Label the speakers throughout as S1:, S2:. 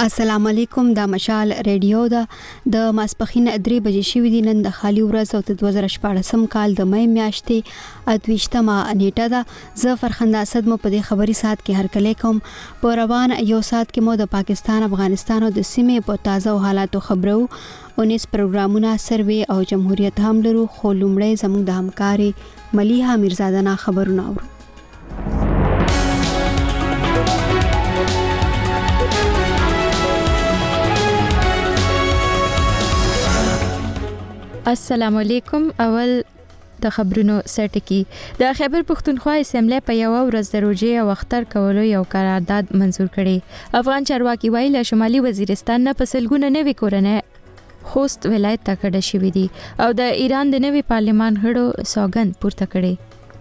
S1: السلام علیکم. د مشال ریډیو د ماسپخین 3 بجې شوې دي. نن د خالی ورځ او د 2014 کال د مې میاشتې 28مه نیټه ده. زه فرخنده اسد مو په دې خبري سات کې هرکلی کوم. په روان یو سات کې مو د پاکستان، افغانستان او د سیمې په تازه حالاتو خبرو 19 پروګرامونه، سروې او جمهوریت هم لرو. خو لومړی زموږ د همکاري ملیحه میرزاده نه خبرونه اورو.
S2: السلام علیکم. اول د خبرونو سرټکی. د خیبر پختونخوا اسمبلی په یو ورځ د روجې او اختر کولو یو قرارداد منزور کړي. افغان چارواکي وایي له شمالي وزیرستان نه په سلګونه نوي کورنۍ خوست ولایت ته کډه شوې دي او د ایران د نوي پارلمان غړو سوګند پورته کړي.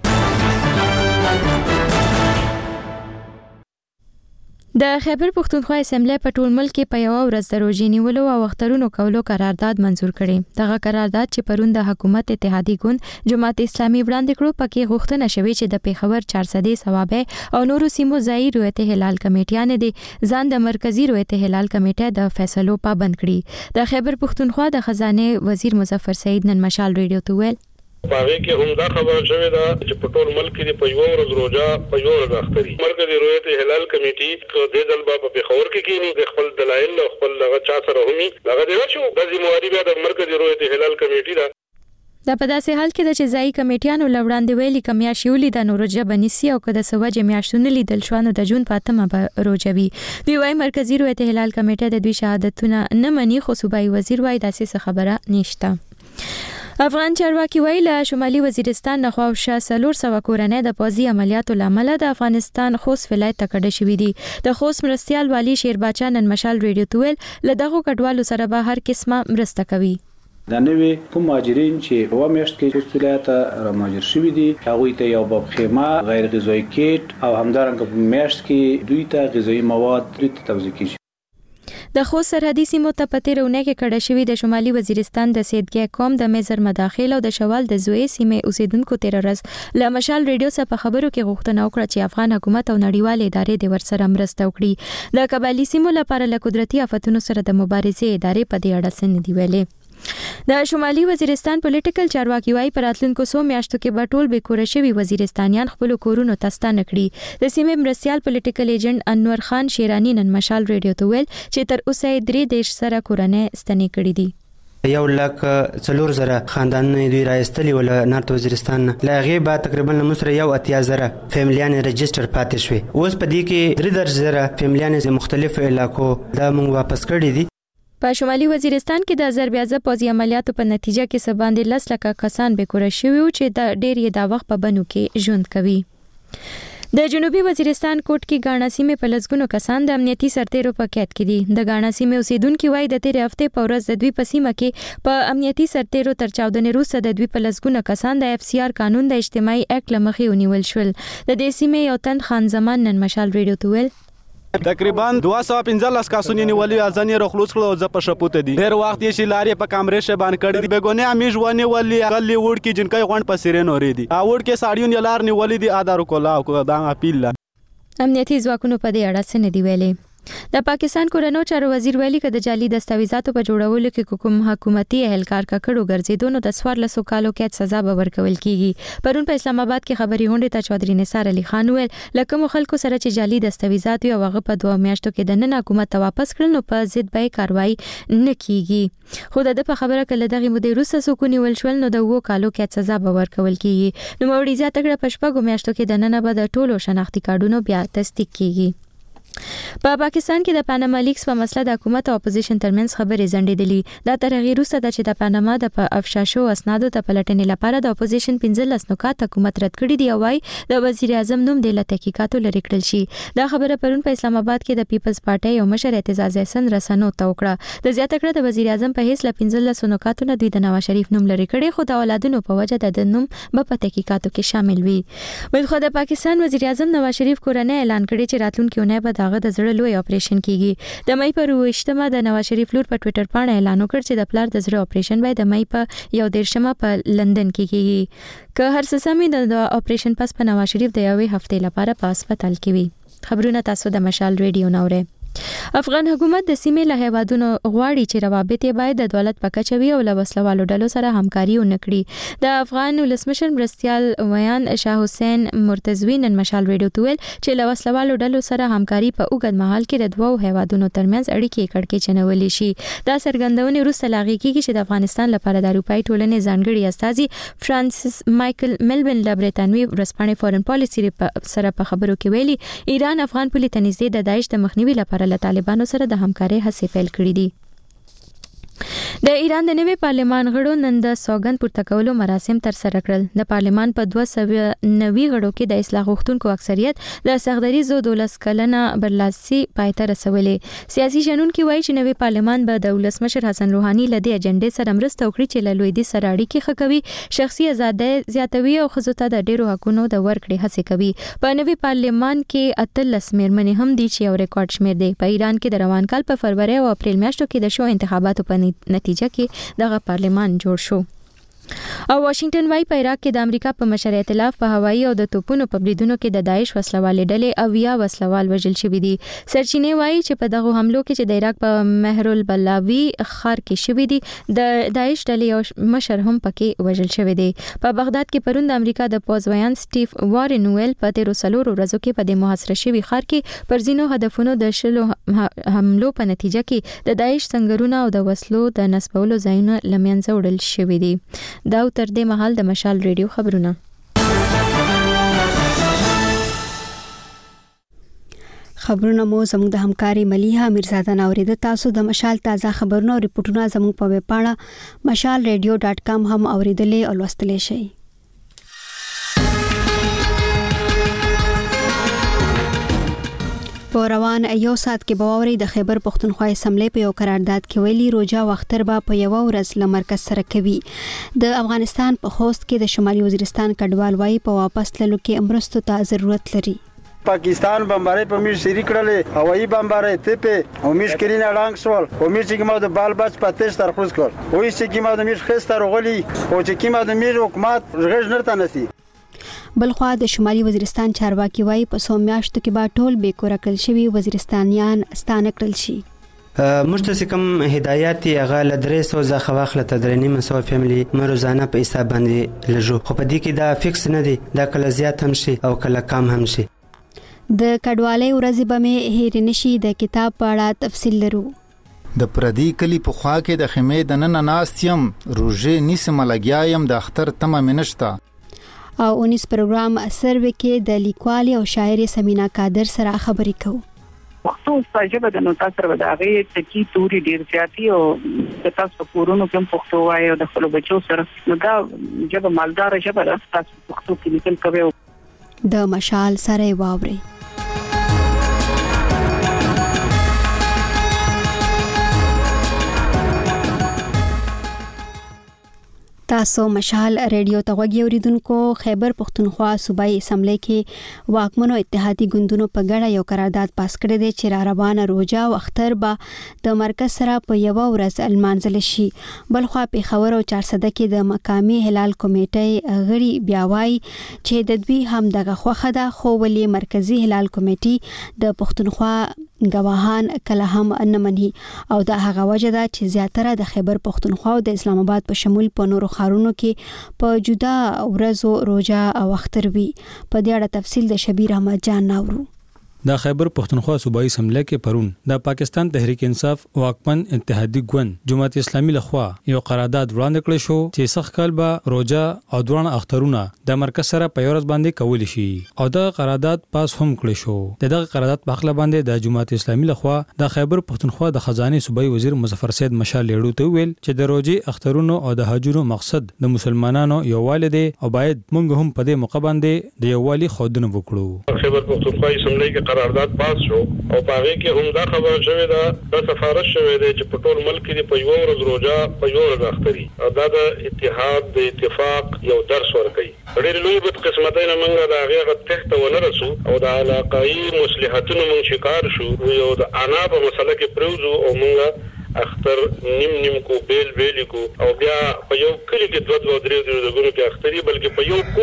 S2: د خیبر پختونخوا اسمبلی په ټول ملک کې په یو ورځ د روجې نیولو او اخترونو کولو قرارداد منزور کړي. دغه قرارداد چې پرون د حکومت اتحادیه ګوند جماعت اسلامي وړاندې کړو، پکې غوښتنه شوې چې د پیښور 400 ثوابه او نورو سیمو ځای رویت هلال کمیټیانه دي ځان د مرکزی رویت هلال کمیټه د فیصلو پابند کړي. د خیبر پختونخوا د خزانه وزیر مظفر سعید نن مشال ریډیو ته ویل
S3: پاره کې هم دا خبره شوې ده چې په ټول ملک کې په یو ورځ روزه په یو ورځ اختري مرکزی رویت هلال کمیټي کو د دلبا په پیښور کې کینی د خپل دلایل او خپل لغه چا سره همي لغه دی شو د ذمہواری بیا د مرکزی رویت هلال کمیټي ده.
S2: دا په داسې حال کې د چې ځای کمیټیانو لوړاندې ویلي کمیا شیولي د نورجه بنسي او کده سوجه میاشتونه لیدل شوانو د جون پاتمه به روجوي. دی وايي مرکزی رویت هلال کمیټه د دوی شهادتونه نه مني، خو صوبایي وزیر وايي داسې خبره نشته. افغان چارواکي ویل له شمالي وزیرستان نه خواوشه 400 کورنۍ د پوځي عملیاتو لامل د افغانستان خوست ولایت ته کډه شوې دي. د خوست مرستيال والی شیر باچا نن مشال ریډیو ته ویل له دغه کډوالو سره به هر قسمه مرسته کوي.
S4: د نوې کوم مهاجرین چې په میاشت کې خوست ولایت ته مهاجر شوي دي هغوی ته یو باب خیمه، غیر غذایی کیټ او همدارنګه په میاشت کې دوی ته غذایی مواد توزیع کیږي.
S2: د خوست سرحدي سیمو ته په تیرونه کې کډه شوی د شمالي وزیرستان د سیدګي قوم د میزر مداخل او د شوال د زوی سیمې اوسیدونکو تیر ورځ له مشال ریډیو څخه په خبرو کې غوښتنه وکړه چې افغان حکومت او نړیوال ادارې د ورسره مرسته وکړي. د قبایلی سیمو لپاره له قدرتي آفتونو سره د مبارزې ادارې په دې اړه څه ندي ویلي. د شمالي وزیرستان پولیټیکل چارواکي وايي په راتلونکو 100 میاشتو کې به ټول به کور شوي وزیرستانیان خپل کورونو ته ستانه کړي. د سیمې مرستيال پولیټیکل ایجنټ انور خان شیرانی نن مشال ریډیو ته ویل چې تر اوسه 3 دیش سره کورنۍ ستنې کړې دي.
S5: 1,4,000 خاندانونه دوی راایستلي ول نارت وزیرستان نه. له هغې بعد تقریبا لمسره 1,000 فیملیان رجسټر پاتې شوي. اوس په دې کې 3,000 فیملیان د مختلفو علاقو دا موږ واپس کړي دي.
S2: په شمالي وزیرستان کې د ضربیازه پوځي عملیاتو په نتیجه کې سباندې 10 لکه کسان به کور شوي او چې د ډېر یې دا وخت په بنو کې ژوند کوي. د جنوبي وزیرستان کوټ کې غاڼا سیمې په لږونو کسان د امنیتي سرتیرو په قید کې دي. د غاڼا سیمې اوسیدونکو وایي د تیر هفته په ورځ د دوی په سیمه کې په امنیتي سرتیرو تر چاودنې وروسته د دوی په لږونو کسان د FCR قانون د اجتماعي اکټ لمخې ونیول شول. د دې سیمې یو تن خان زمان نن مشال ریډیو ته ویل
S6: تقریبا 215 کسونه نیولې ازنې رخلوص کړو او زه په شپوت دي ډېر وخت یې شلارې په کمرې شه باندې کړې دي بګونه امیج ونی ولې غلې وړ کې جنکای غونډ په سیرې نورې دي اوړ کې ساړیون یلار نیولې دي ادارو کولا او دا اپیل
S2: امنیتي ځواکونو په دې اړه څه ندي ویلي. د پاکستان کورنو چارو وزیر ویلي چې د جعلي دستاویزاتو په جوړولو کې کوم حکومتي اهلکار ککړو ګرځیدونو د 14 کالو کې سزا به ورکول کیږي. پرون په اسلام آباد کې خبري غونډه ته چودري نثار علي خان ویل لکه خلکو سره چې جعلي دستاویزات وي او هغه په 2 میاشتو کې د نن حکومت ته واپس کړل نو په ضد به کاروایی نه کیږي. خو د په خبره کله دغه مودې روسه سکونی ول شول نو د 2 کالو کې سزا به ورکول کیږي. نو موري زیاته کړه په 6 میاشتو کې د نن به د ټولو شناختی کارډونو بیا تصدیق کیږي. په پاکستان کې د پاناما لیکس په مسله د حکومت او اپوزیشن ترمنځ خبرې زندېدلې. دا تغیر وروسته د چې د پاناما د افشاشو اسنادو ته پلټنې لپاره د اپوزیشن 15 نکات حکومت رد کړي دي او وايي د وزیر اعظم نوم د تحقیقاتو لري کړل شي. دا خبره پرون په اسلام آباد کې د پیپلز پارټي یو مشر اعتزاز احسن رسنو ته وکړه. د زیاته کړه د وزیر اعظم په هیڅ ل 15 نکاتو نه دوی د نواز شریف نوم لري کړي، خو د اولادونو په وجه د نوم په تحقیقاتو کې شامل وي. بلخو د پاکستان وزیر اعظم نواز شریف کورنۍ اعلان کړي چې راتلونکي اونۍ به دغه د زړه لوی اپریشن کیږي. د مې پر 28مه د نواز شریف لور په ټوئیټر باندې اعلان وکړ چې د پلار د زړه اپریشن به د مې په 11مه په لندن کې کیږي. که هر څه سمې د اپریشن پس په نواز شریف د یوې هفتې لپاره په هسپتال کې وي. خبرونه تاسو د مشال ریډیو نورې. افغان حکومت د سیمې له هیوادونو غواړي چې روابط یې باید د دولت په کچه وي او له وسلوالو ډلو سره همکاري ونکړي. د افغان ولسمشر مرستیال ویان شاه حسین مرتضوی نن مشال ریډیو ته ویل چې له وسلوالو ډلو سره همکاري په اوږد مهال کې د دوو هیوادونو ترمنځ اړیکې کړکېچ چنولې شي. دا څرګندونه وروسته لاغي کیږي چې د افغانستان لپاره د اروپאי ټولنې ځانګړي استازي فرانسیس مایکل ملبن له برتانوي ورځپاڼې فورن پالیسي سره په خبرو کې ویلي ایران افغان پولیس ته نږدې د داعش د مخنیوي لپاره له طالبانو سره د همکارۍ هڅې پیل کړې دي. د ایران د نوي پارلمان غړو نن د سوګند پورته کولو مراسم تر سره کړل. د پارلمان په 290 غړو کې د اصلاح غوښتونکو اکثریت د سغدریزو 12 کلنه برلاسي پایته رسولې. سیاسي شنونکي وایي چې نوي پارلمان به د ولسمشر حسن روحاني له دې اجنډې سره مرسته وکړي چې له لویدیځ سره اړیکې ښه کوي، شخصي ازادۍ زیاتوي او ښځو ته د ډیرو حقونو د ورکړې هڅې کوي. په نوي پارلمان کې 18 میرمنې هم دي چې یو ریکارډ شمیر دی. په ایران کې د روان کال په فروری او اپریل میاشتو کې د شو انتخاباتو په نتیجه کې دغه پارلمان جوړ شو. او واشنگټن وايي په عراق کې د امریکا په مشر ائتلاف په هوایي او د توپونو په بریدونو کې د داعش وسلوالې ډلې او یا وسلوال وژل شوي دي. سرچینې وايي چې په دغه حملو کې چې د عراق په مهر البلاوي ښار کې شوي دي د داعش ډلې یو مشر هم پکې وژل شوی دی. په بغداد کې پرون د امریکا د پوز ویان سټیف وارنویل په 13 ورځو کې په د محاصره شوي ښار کې پر ځینو هدفونو د شلو حملو په نتیجه کې د داعش سنگرونه او د وسلو د نسبولو ځایونه لمنځه وړل شوي دي. دا تر دې مهال د مشال ریډیو خبرونه.
S1: خبرونه مو زموږ د همکاري ملیحه میرزاده ناوریده. تاسو د مشال تازه خبرونه او ریپورتونه زموږ په ویب پاڼه mashalradio.com هم اوریدلې او لوستلې شئ. په روان یو ساعت کې باوري د خیبر پختونخوا اسمبلی په یو قرارداد کې ویلي روجا وختر به په یو ورځ لمرکز سره کوي. د افغانستان په خوست کې د شمالي وزیرستان کډوال وايي په واپس تللو کې امرستو ته ضرورت لري.
S7: پاکستان بمبارۍ په میش سری کړلې، هوایي بمبارۍ ته په میش کړي نه لاندې سوال او میش کې ما د بال بچ پاتېش تر خوش کړ او چې کې ما د میش خستر غولي او چې کې ما د میش حکومت غږ نرته نسی.
S1: بلخوا د شمالي وزیرستان چارواکي وايي په 100 میاشتو کې به ټول بې کور کړل شوي وزیرستانیان ستانه کړل شي.
S5: موږ ته کوم هدایت هغه ل 300 ځخه واخله تدرینی مسو فیملی مروزانه په حساب باندې لجو خو په دې کې دا فکس نه دی، دا کله زیات هم شي او کله کم هم شي.
S1: د کډوالۍ ورځې به مې هېر نشي د کتاب په اړه تفصیل لرو.
S8: د پردي کلی په خوا کې د خیمې د نن ناستیم روزه نیسم لګیایم د اختر تمه منشتا
S1: او 19 پروګرام سروې کې د لیکوالي او شاعري سمینا قادر سره خبرې کوو.
S9: پښتو ژبه د نو تاسو سره د هغه ټکی توري ډیر زیاتی او د تاسو کورونو کې پښتو وایي او د خپل بچو سره نو دا ژبه مالدار ژبه ده. تاسو پښتو کې لیکل کوي.
S1: د مشال سره واوري. تاسو مشال ریډیو ته غوږی اوریدونکو. خیبر پختونخوا صوبایي اسمبلی کې واکمنو اتحادی ګوندونو په ګډه یو قرارداد پاس کړی دی چې را روانه روجا او اختر به د مرکز سره په یو ورځ المانځل شي. بلخوا پیښور او 400 کې د مقامی هلال کمیټې غړي بیا وایي چې د دوی هم دغه خوخه ده، خو ولې مرکزی هلال کمیټې د پختونخوا گواهان کله هم نه مني او دا هغه وجه ده چې زیاتره د خیبر پختونخوا او د اسلام آباد په شمول په نورو خارونو کې په جدا ورځو روجا او اختر وي. په دې اړه تفصیل د شبیر احمد جان ناورو.
S10: د خیبر پختونخوا صوبایي اسمبلی کې پرون د پاکستان تحریک انصاف واکمن اتحادی ګوند جماعت اسلامي لخوا یو قرارداد وړاندې کړی شو چې سخت کال به روجا او دوه اخترونه د مرکز سره په ورځ باندې کول شي او د قرارداد پاس هم کړی شو. دغه قرارداد په خپل باندې د جماعت اسلامي لخوا د خیبر پختونخوا د خزانه صوبایي وزیر مظفر سید مشال لیړو ته ویل چې د روجي اخترونو او د حجونو مقصد د مسلمانانو یووالی دی او باید موږ هم په دې موقع باندې د یووالي خودنه وکړو.
S3: خیبر پختونخوا اسمبلی کې قرارداد پاس شو او باغې کې هم دا خبره شوې ده د سفارش شوې ده چې په ټول ملک کې په یو ورځ روجا په یو ورځ اختري او دا د اتحاد د اتفاق یو درس ورکوي. ډېر لوی بد قسمتۍ نه موږ د هغې تحت ونه رسو او د علاقایي مصلحتونو موږ شکار شو. یو د انا په مسله کې پروزو او موږ اختر نیم کو بیل کو او بیا په یو کلی کې 2-3 ورځې کې اختري بلکې په یو کور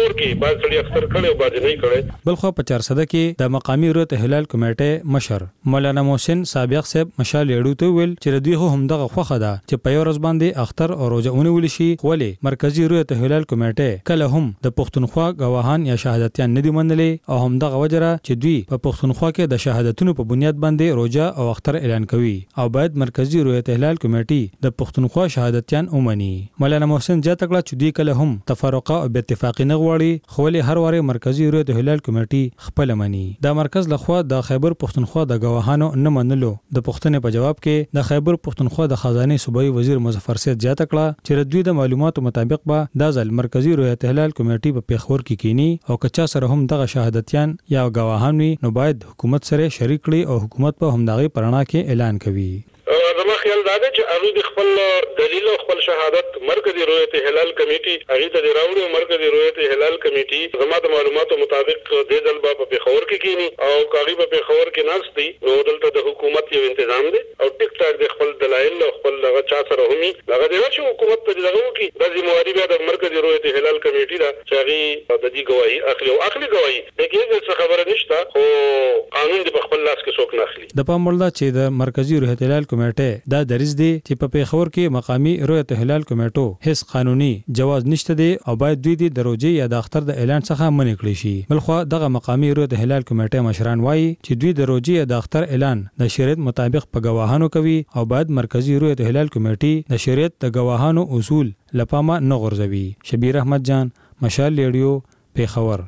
S3: کور کې بعض سړي اختر کړي او بعض نه کړي.
S10: بلخو په 400 کې د مقامی رویت هلال کمیټه مشر مولانا محسن سابق صاحب مشال یړو ته ویل چې دوی هم دغه خوخه ده چې په یو ورځ باندې اختر او روزه ونیول شي، ولی مرکزی رویت هلال کمیټه کله هم د پښتونخوا گواهان یا شهادتيان نه دی منلې او هم دغه وجره چې دوی په پښتونخوا کې د شهادتونو په بنیاد باندې روزه او اختر اعلان کوي او باید مرکزی رویت هلال کمیټه د پښتونخوا شهادتيان اومني. مولانا محسن جاته کړه چې دوی کله هم تفرقه او اتفاقی نه غواړي، خو له هر واره مرکزی رویت هلال کمیټه خپل مني. د مرکز لخوا د خیبر پښتونخوا د گواهانو نه منلو د پښتنې په جواب کې د خیبر پښتونخوا د خزانه صوبایي وزیر مظفر سید جاته کړه چې دوی د معلوماتو مطابق به د ځل مرکزی رویت هلال کمیټه په پیښور کې کینی او کچا سره هم دغه شهادتيان یا گواهان وي نو باید حکومت سره شریک کړي او حکومت په همدغه پرانا کې اعلان کوي.
S3: زما خیال دا دی چې هغه د خپل دلیل او خپل شهادت مرکزی رویت هلال کمیټه هغه ته راوړي. مرکزی رویت هلال کمیټه زما د معلوماتو مطابق د ځلبا په پیښور کې کینی او کاغي په پیښور کې ناشتي نو دلته د حکومت یو تنظیم دی او ټیک ټاک د خپل دلایل او خپل لغه چا سره همي لغه دی چې حکومت ته دغه وکي د ذمہواری بیا د مرکزی رویت هلال کمیټه دا چې هغه د دې گواهی اخلي گواهی دغه څه خبره نشته خو قانون د خپل لاس کې څوک نه اخلي.
S10: د پاموړه چې د مرکزی رویت هلال کمیټه دا دریز دی چې په پیښور کې مقامی رویت هلال کمیټو هیڅ قانوني جواز نشته دی او باید دوی د روزي یا د اختر د اعلان څخه منع کړي شي. بلخو دغه مقامی رویت هلال کمیټه مشران وایي چې دوی د روزي یا د اختر اعلان د شریعت مطابق په گواهانو کوي او باید مرکزی رویت هلال کمیټه د شریعت د گواهانو اصول لپامه نه غورځوي. شبیر احمد جان، مشال ریډیو، پیښور.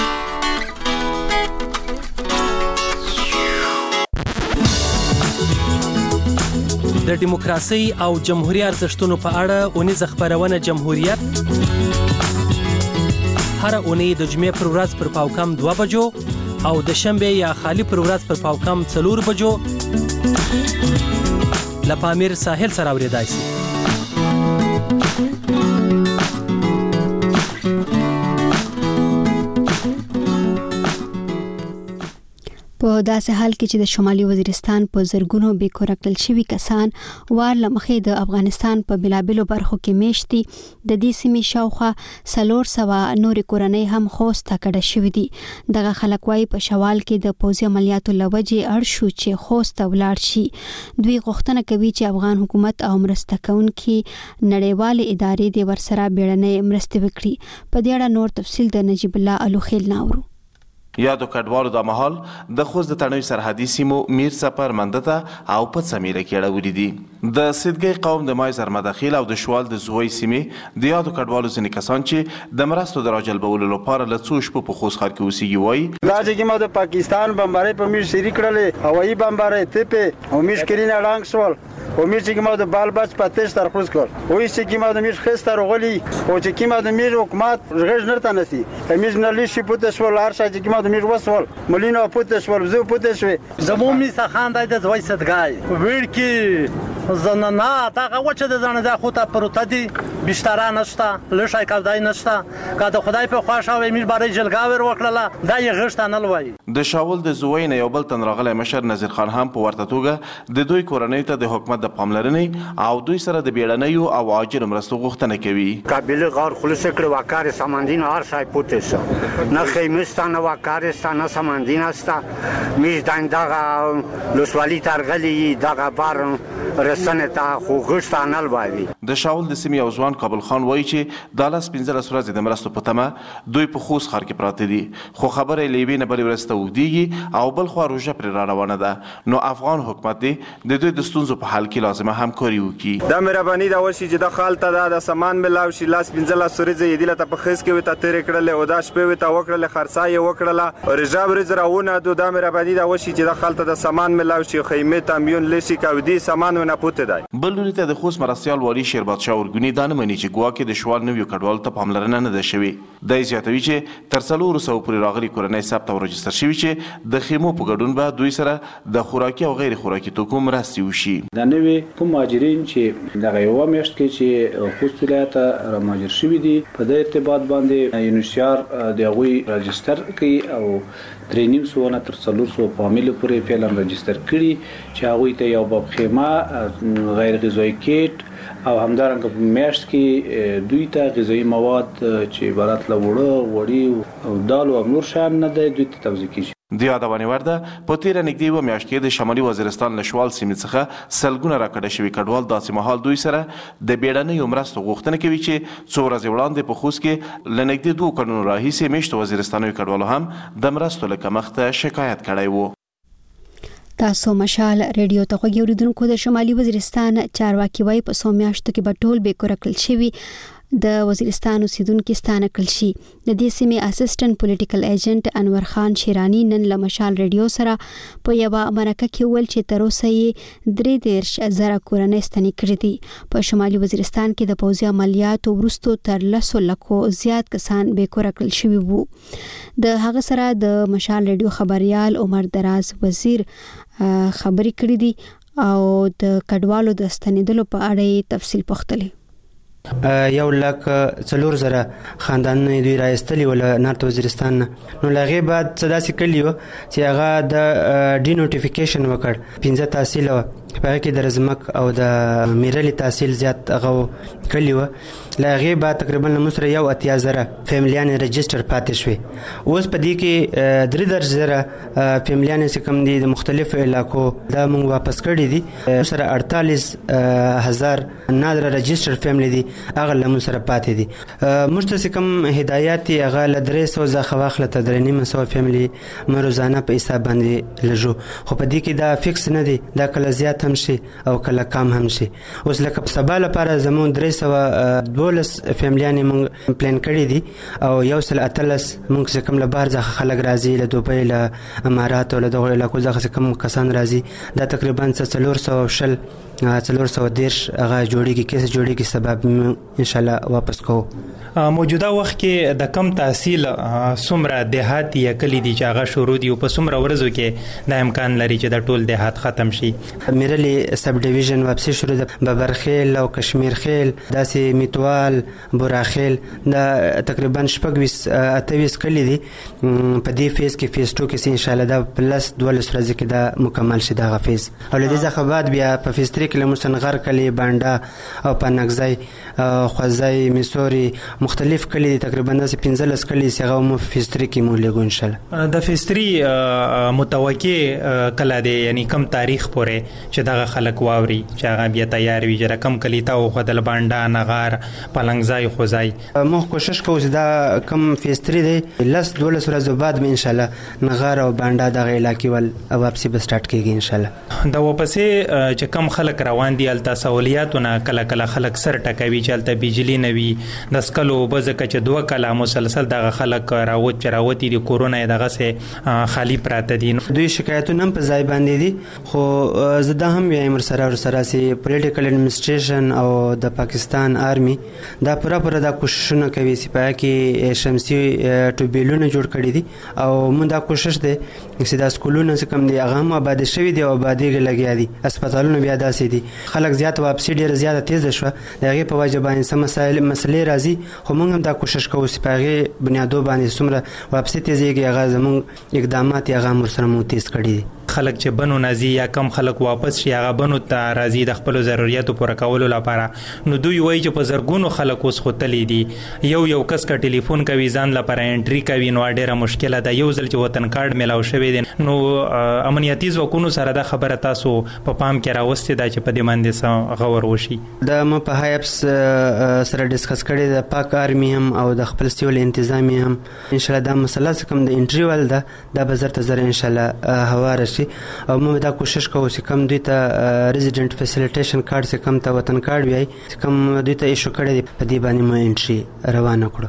S11: د دیموکراسي او جمهوریت ارزښتونو په اړه اونیزه خبرونه جمهوریت هر اونۍ د جمعې پر ورځ پر پاوکم 2 بجو او د شنبه یا خالی پر ورځ پر پاوکم 4 بجو لپامیر ساحل سره اوریدای شي.
S1: په داسې حال کې چې د شمالي وزیرستان په زرګونو بې کوره کړل شوي کسان وار لمخې د افغانستان په بلابلو برخو کې میشتي د دې سیمې شاوخوا 400 نورې کورنۍ هم خوست ته کډه شوې دي. دغه خلک وايي په شوال کې د پوځي عملیاتو لوجې اړ شو چې خوست ته ولاړ شي. دوی غوښتنه کوي چې افغان حکومت او مرسته کوونکي نړیوال ادارې د ورسره بیړنۍ مرسته وکړي. په دې اړه نور تفصیل د نجیب الله الوخیل ناورو.
S12: یادو کډوالو د مهال د خوست د تڼیو سرحدي سیمو میر سفر مندته او په سمیره کې اړولې دي. د سیدګي قوم د مای سرمداخیل او د شوال د زوی سیمې د یادو کډوالو ځینې کسان چې د مرستو د راجلبولو لپاره له څو شپو په خوست ښار کې اوسېږي وایي
S7: دا چې ما د پاکستان بمبارۍ په میش سری کړلې هوایي بمبارۍ تپې او میش کرینه لانګ سوال او میش چې ما د بال بچ پاتېش تر خوست کړ او چې ما د میش خسته رغلی او چې ما د میش حکومت غږ نرته نسی میش نلی شي پته سوال هر شي چې ما د میش وسول ملينه پته سوال زه پته شوې
S13: زموږ می څخه د زوی صدګای وړکی زنانا تا وچه د زنه د خوته پروت دي بشتاره نشته لښای کاودای نشته که د خدای په خواشه وي میر باري جلګاور وکړه دا یې غشت نه لوي.
S12: د شاول د زوی نه یو بل تن راغلی مشر نذیر خان هم په ورته توګه د دوی کورنۍ ته د حکومت د پاملرنې او دوی سره د بیړنیو او عاجل مرستو غوښتنه کوي.
S14: قابل غار خلاص کړ وکړ سمندین هر شای پوتس نه خیمستان وکړ ستانه سمندین است می دنده لوسوالی ترغلی دغه بار رسنه ته خو غشت نه لوي.
S12: د شاول د سیمې او ځوان کابل خان وایي چې د لاس 15 ورځې د مرستو په تمه دوی په خوست ښار کې پراته دي خو خبره لیوي نه بلې ورسته وګديږي او بل خو روزه پر روانه ده نو افغان حکومت دی د دوی د ستونزو په حل کې لازمه همکاري وکړي.
S15: دا مهرباني دا وشي چې د خالته د سامان ملاو شي لاس 15 ورځې دی لته په خیس کې وته تیر کړل او دا شپه وته وکړل خرڅای وکړل رجاب رزراونه دا مهرباني دا وشي چې د خالته د سامان ملاو شي خیمه تامیون لشي کاودي سامان نه پوت دی.
S12: بل لوري ته د خوست مرستيال والی شیربات شاه ورګونی دا نه مني چې ګواکې د شوال نویو کډوالو ته پاملرنه نه ده شوې. د زیاتوي چې تر 400 پورې راغلي کورنۍ ثبت او رجستر شوي چې د خیمو په ګډون به دوی سره د خوراکي او غیر خوراکي توکو مرستې وشي.
S4: د نوي کوم مهاجرین چې دغه یو میاشت کې چې خوست ولایت را مهاجر شوي دي په دې ارتباط باندې یونیسیار د هغوی رجستر کوي او 350 تر 400 فامیل پورې فعلا رجستر کړي چې هغوی ته یو باب خیمه غیر غذایی کیټ او همدارنګه په میاشت کې دوی ته غذایی مواد چې عبارت له وړي او دال او نور شان نه دی دوی ته توزیع کیږي.
S12: د یادونې وړ ده په تیره نږدې یوه میاشت کې د شمالي وزیرستان له شوال سیمې څخه سلګونه راکډه شوي کډوال داسې مهال دوی سره د بیړنیو مرستو غوښتنه کوي چې څو ورځې وړاندې په خوست کې له نږدې 2 کلونو راهیسې میشتو وزیرستانوي کډوالو هم د مرستو له کمښته شکایت کړی و.
S1: تاسو مشال ریډیو ته غوږی اوریدونکو د شمالي وزیرستان چارواکي وایي په 100 میاشتو کې به ټول بې کوره کړل شوي د وزیرستان اوسیدونکو ستانه کړل شي. د دې سیمې اسسټنټ پولیټیکل ایجنټ انور خان شیرانی نن له مشال ریډیو سره په یو مرکه کې ویل چې تر اوسه یې 3,000 کورنۍ ستنې کړې دي. په شمالي وزیرستان کې د پوځي عملیاتو وروسته تر 10 لکو زیات کسان بې کوره کړل شوي وو. د هغه سره د مشال ریډیو خبريال عمر دراز وزیر خبري کړې دي او د کډوالو د ستنېدلو په اړه تفصیل پوښتلې.
S5: 1,04,000 خاندانونه دوی راایستلي ول نارت وزیرستان نو لغه بعد صداسي کلی و چې هغه د ډی نوټیفیکیشن وکړ 15 تحصیل په کې د رزمک او د میرلی تحصیل زیات هغه کلی و لغه بعد تقریبا مسره 1,000 فیملیان رجستر پاتې شوي. اوس په دې کې 3,000 فیملیان چې کوم دي د مختلفو علاقو دا موږ واپس کړی دي سره 48,000 نادر رجستر فیملی دي هغه لمو سره پاتې دي. مشترک کوم هدایت هغه ل 300 ځخه واخله ته 300 فیملی روزانه په حساب باندې لجو خو په دې کې دا فکس نه دي دا کله زیات هم شي او کله کم هم شي. اوس لکه په سبا لپاره زمون 312 فیملیان موږ پلان کړی دي او یو سل اتلس موږ کوم له بهر ځخه خلک راځي له دوبۍ له امارات او له دغه علاقو ځخه کوم کسان راځي دا تقریبا 410 هغه جوړیږي کیسه جوړیږي سبب ان شاء الله واپس کوو.
S16: موجوده وخت کې د کم تحصیل سمره دهات یا کلی دي چې هغه شروع دي او په سمره ورځو کې د امکان لري چې د ټول دهات ختم شي.
S5: میرلی سب ډیویژن واپس شروع د ببرخیل او کشمیر خیل داسې میتوال بوراخیل دا تقریبا 28 کلی دي په دې فیز کې فیز 2 کې ان شاء الله دا پلس 12 ورځې کې دا مکمل شي دا فیز او لدې ځخه بعد بیا په فیز 3 کې لمسنغر کلی بانډا او پنګزای خوځای میسوري مختلف کلی تقریبا 15 کلی څنګه مو فیز 3 کې مو لګو ان شاء الله.
S16: د فیز 3 متوقع کله دی یعنی کم تاریخ پورې چې دغه خلک واوري چې هغه بیا تیار وي چې کم کلی تا او خدل بانډا نغار پلنګزای خوځای
S5: مو کوشش کوو چې دا کم فیز 3 دی لس 12 ورځې بعد به ان شاء الله نغار او بانډا دغه علاقې ول واپسی به سٹارټ کیږي ان شاء الله.
S16: دا واپسې چې کم خلک روان دي الته سہولیاتونه کله کله خلک سر ټکوي چې الته بجلی نوي د سکلو بزکه چې 2 کاله مسلسل دغه خلک راوتی دي کورونا دغه سه خالی پراته دي.
S5: دوی شکایتونه په ځای باندې دي خو زه هم یم سره سي پولیټیکل اډمنستریشن او د پاکستان آرمي دا پوره دا کوششونه کوي چې په کې شمسي ټوبیلونه جوړ کړي دي او موږ دا کوشش دي چې دا سکولونه کم دي هغه هم آباد شوي دي او آبادی لګیا دي هسپتالونه بیا داسې دي خلک زیات واپسی ډیر زیاته تیز شو دغه په وجه باندې سم مسلې راځي خو موږ هم دا کوشش کوو چې په هغه بنیادو باندې څومره واپسی تیزیږي هغه زموږ اقدامات هغه مر سره مو تیز کړي دي.
S16: خلک چې بنو نازي یا کم خلک واپس شي هغه بنو ته راځي د خپل ضرورتو پوره کولو لپاره نو دوی وایي چې په زرګونو خلک اوس خوتلې دي یو کس کا ټلیفون کوي ځان لپاره انټری کوي نو ډیره مشکله ده یو ځل چې وطن کارت ملاو شوی دی نو امنیتي ځواکونو سره د خبره تاسو په پام کې راوستي دا چې په دې باندې غور وشي.
S5: د مو په هایپس سره ډیسکس کړي د پاک آرمي هم او د خپل سیول انتظامی هم ان شاء الله دا مسله کوم د انټری ول ده دا بزر ته زر ان شاء الله هواره شي او موږ دا کوشش کوو چې کوم دوی ته ریزیډنټ فیسیلیټیشن کارت چې کوم ته وطن کارت وي کوم دوی ته ایشو کړی په دې باندې مو انټری روانه کړو.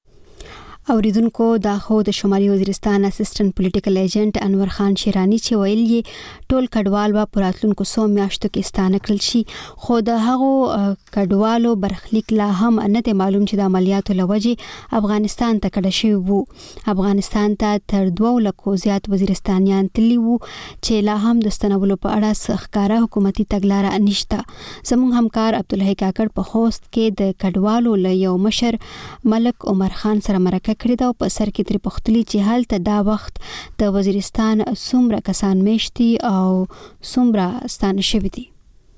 S1: اوریدونکو دا خو د شمالي وزیرستان اسسټنټ پولیټیکل ایجنټ انور خان شیرانی چې ویل یې ټول کډوال به پراتلونکو 100 میاشتو کې ستانه کړل شي خو د هغو کډوالو برخلیک لا هم نه دی معلوم چې د عملیاتو لوجه افغانستان ته کډه شوی وو. افغانستان ته تر 2 لکو زیات وزیرستانیان تللی وو چې لا هم د ستنولو په اړه ښکارا حکومتي تګلارې نشته. زموږ همکار عبدالحی کاکړ په خوست کې د کډوالو له یو مشر ملک عمر خان سره مرکه کړی دا په سر کې تر پختلی چې حالت دا وخت د وزیرستان څومره کسان میشتي او څومره ستانه شوي دي.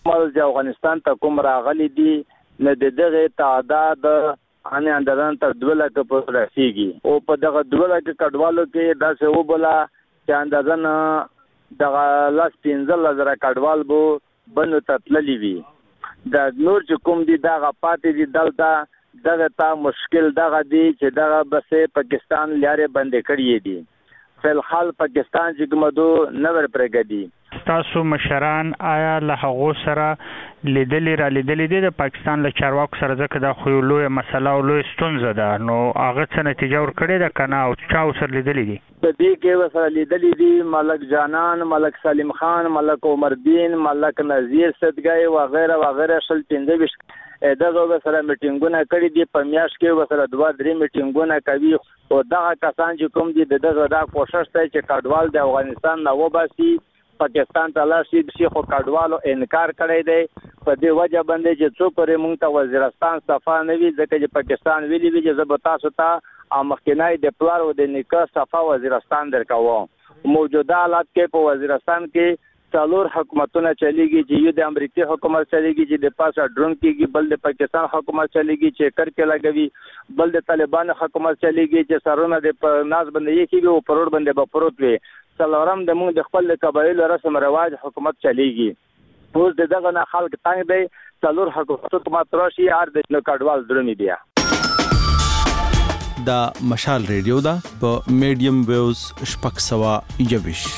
S17: مال افغانستان ته کوم راغلي دي نه دغه تعداد ان اندران تر 2 لک په رسیدي او په دغه 2 لک کډوالو کې دا څه وبلا چې اندازن دغه لاس 15000 کډوال بو بنو تطللی وی دا نور چې کوم دي دغه پاتې دي دغه تا مشکل دغه دي چې دغه بسې پاکستان لاره بندې کړې دي فلحال پاکستان چې کومدو نور پرګدي
S18: تاسو مشران آیا له هغه سره لیدلې دي د پاکستان له چارواکو سره ځکه دا خو لوی مسله او لوی ستونزه ده نو هغه څه نتیجه ورکړې ده کنه او چا سره لیدلې دي
S17: د دې کې وسره لیدلې دي ملک جانان ملک سلیم خان ملک عمر دین ملک نذیر صدګي و غیره و غیره شل 15 دغه وسره میټینګونه کړې دي په میاش کې وسره 2-3 میټینګونه کوي او دغه کسان چې کوم دي دغه دا کوشش کوي چې کډوال د افغانستان نه وباسي پاکستان ته لاشي د خو کډوالو انکار کړی دی په دې وجه باندې چې څو پرې مونږ ته وزیرستان صفه نه وي ځکه چې پاکستان ویلي وی چې زه تاسو ته مخکنای د پلار او د نکاح صفه وزیرستان درکوم موجوده حالات کې په وزیرستان کې څلور حکومتونه چلیږي چې یو د امریکای حکومت چلیږي چې د پاسه ډرون کېږي بل د پاکستان حکومت چلیږي چې کرکه لګوي بل د طالبان حکومت چلیږي چې سرونه د ناز باندې کېږي او پروړ باندې به پروت وي څلورم د موږ د خپل قبایلو رسم رواج حکومت چلیږي اوس دغه نه خلک تنګ دی څلور حکومت راشي هر د کډوال درمي بیا
S19: دا مشال ریډیو دا په میډیم ویوز شپږ سوا یوش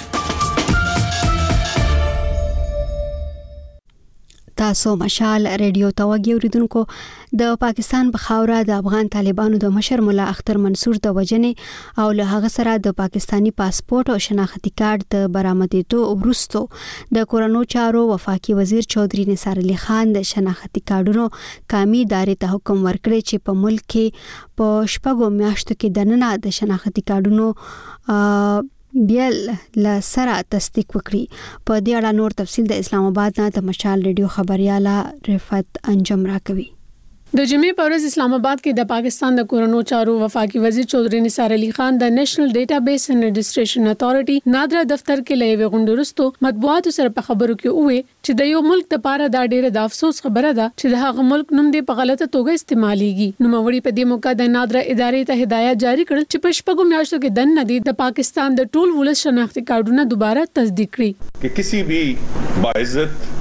S1: تاسو مشال ریډیو ته وګوریدونکو د پاکستان په خاوره د افغان طالبانو د مشر مولا اختر منصور د وجنې او له هغه سره د پاکستانی پاسپورت او شناختی کارت د برآمدېدو وروسته د کورونو چارو وفاقي وزیر چودري نثار علي خان د شناختی کارتونو قومي ادارې ته حکم ورکړی چې په ملک کې په شپږو میاشتو کې دننه د شناختی کارتونو بیل لا سره تصدیق وکړي په دې اړه نور تفصیل د اسلام آباد نه د مشال ریډیو خبرياله رفعت انجم راکوي
S20: د جمعې په ورځ اسلام آباد کې د پاکستان د کورونو چارو وفاقي وزیر چودري نثار علي خان د نېشنل ډیټابیس اینڈ رجسټریشن اتھارټي نادرا دفتر کې لوي غونډورستو مطبوعاتو سره په خبرو کې وې چې د یو ملک د پاره دا ډېر د افسوس خبره ده چې د هغه ملک نوم دی په غلطه توګه استعماليږي نو موري په دې موقع د نادرا ادارې ته هدایت جاری کړل چې په شپږو میاشتو کې د ندی د پاکستان د ټول ولس شناختی کارتونه دوباره تصدیق کړي
S21: कि किसी भी बाइज्जत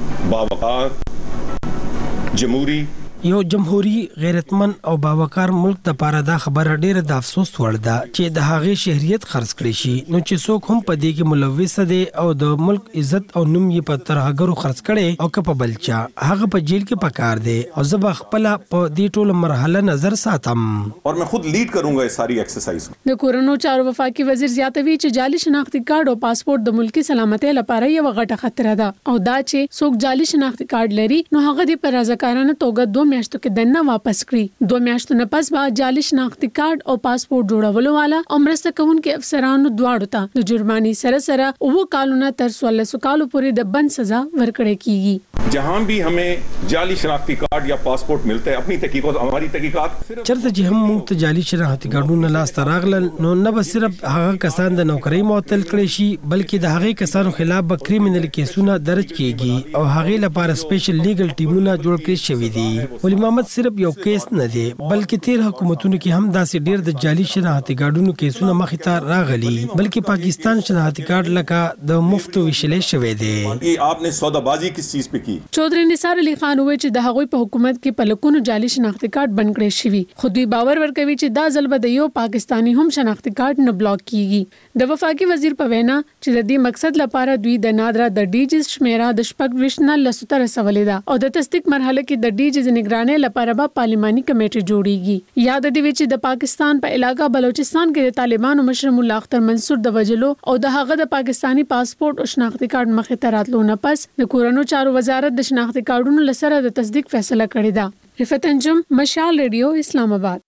S21: बावकार जमहूरी
S11: یو جمهوریت غیرتمن او باوقار ملک د پاره دا خبره ډیره د افسوس وړ ده چې د هغه شهریت خرڅ کړي شي نو چې څوک هم په دې کې ملوث دي او د ملک عزت او نوم یې په ترهګرو خرڅ کړي او که په بلچا هغه په جیل کې پکار دي او زه خپل په دې ټول مرحله نظر ساتم
S21: और मैं खुद लीड करूंगा इस सारी एक्सरसाइज
S20: د کورونو چارو وفاقي وزیر زیاتوي چې جعلي شناختی کارت او پاسپورت د ملکی سلامتۍ لپاره یو غټه خطر ده او دا چې څوک جعلي شناختی کارت لري نو هغه د پر رضاکارانه توګه 2 میاشتو کې دنه واپس کړي 2 میاشتو نه پس به جعلي شناختی کارت او پاسپورت جوړولو والا امرسته کوونکو افسرانو دواړو ته د جرماني سره او کالونه تر 1600 کالو پورې د بند سزا ورکړې کیږي
S21: जहां भी हमें जाली शनाख्ती कार्ड या पासपोर्ट मिलता है अपनी तहकीकात हमारी तहकीकात
S11: چرته چې هم موږ ته جعلي شناختی کارتونه لاس ته راغلل نو نه به صرف هغه کسان د نوکری معطل کړي شي بلکې د هغه کسانو خلاف به کریمینل کیسونه درج کیږي او هغه لپاره سپیشل لیګل ټیمونه جوړ کړي شوی دي ولې محمد صرف یو کیس نه دی بلکې تیر حکومتونو کې هم داسې ډیر د جعلي شناختی کارتونو کیسونه مخې ته راغلي بلکې پاکستان شناختی کارت لکه د مفت ویشلې شوی دی
S21: ये आपने सौदाबाजी किस चीज पे की
S20: چودري نثار علي خان وویل چې د هغوی په حکومت کې په لکونو جعلي شناختی کارت بند کړی شوی خو دوی باور ورکوي چې دا ځل به د یو پاکستانی هم شناختی کارت نه بلاک کیږي د وفاقي وزیر په وینا چې د دې مقصد لپاره دوی د نادرا د ډیجز شمیره د شپږ وشنل لسوتر سوالې ده او د تصدیق مرحله کې د ډیجز نگرانۍ لپاره به پارلماني کمیټه جوړیږي یاد دی چې د پاکستان په علاقہ بلوچستان کې د طالبانو مشر مولا اختر منصور د وجلو او د هغه د پاکستانی پاسپورت او شناختی کارت مخې ته راتلو نه پس د کورونو چارو وزارت د شناختی کارتونو لسره د تصدیق فیصله کړې ده رفعت انجم مشال ریډیو اسلام آباد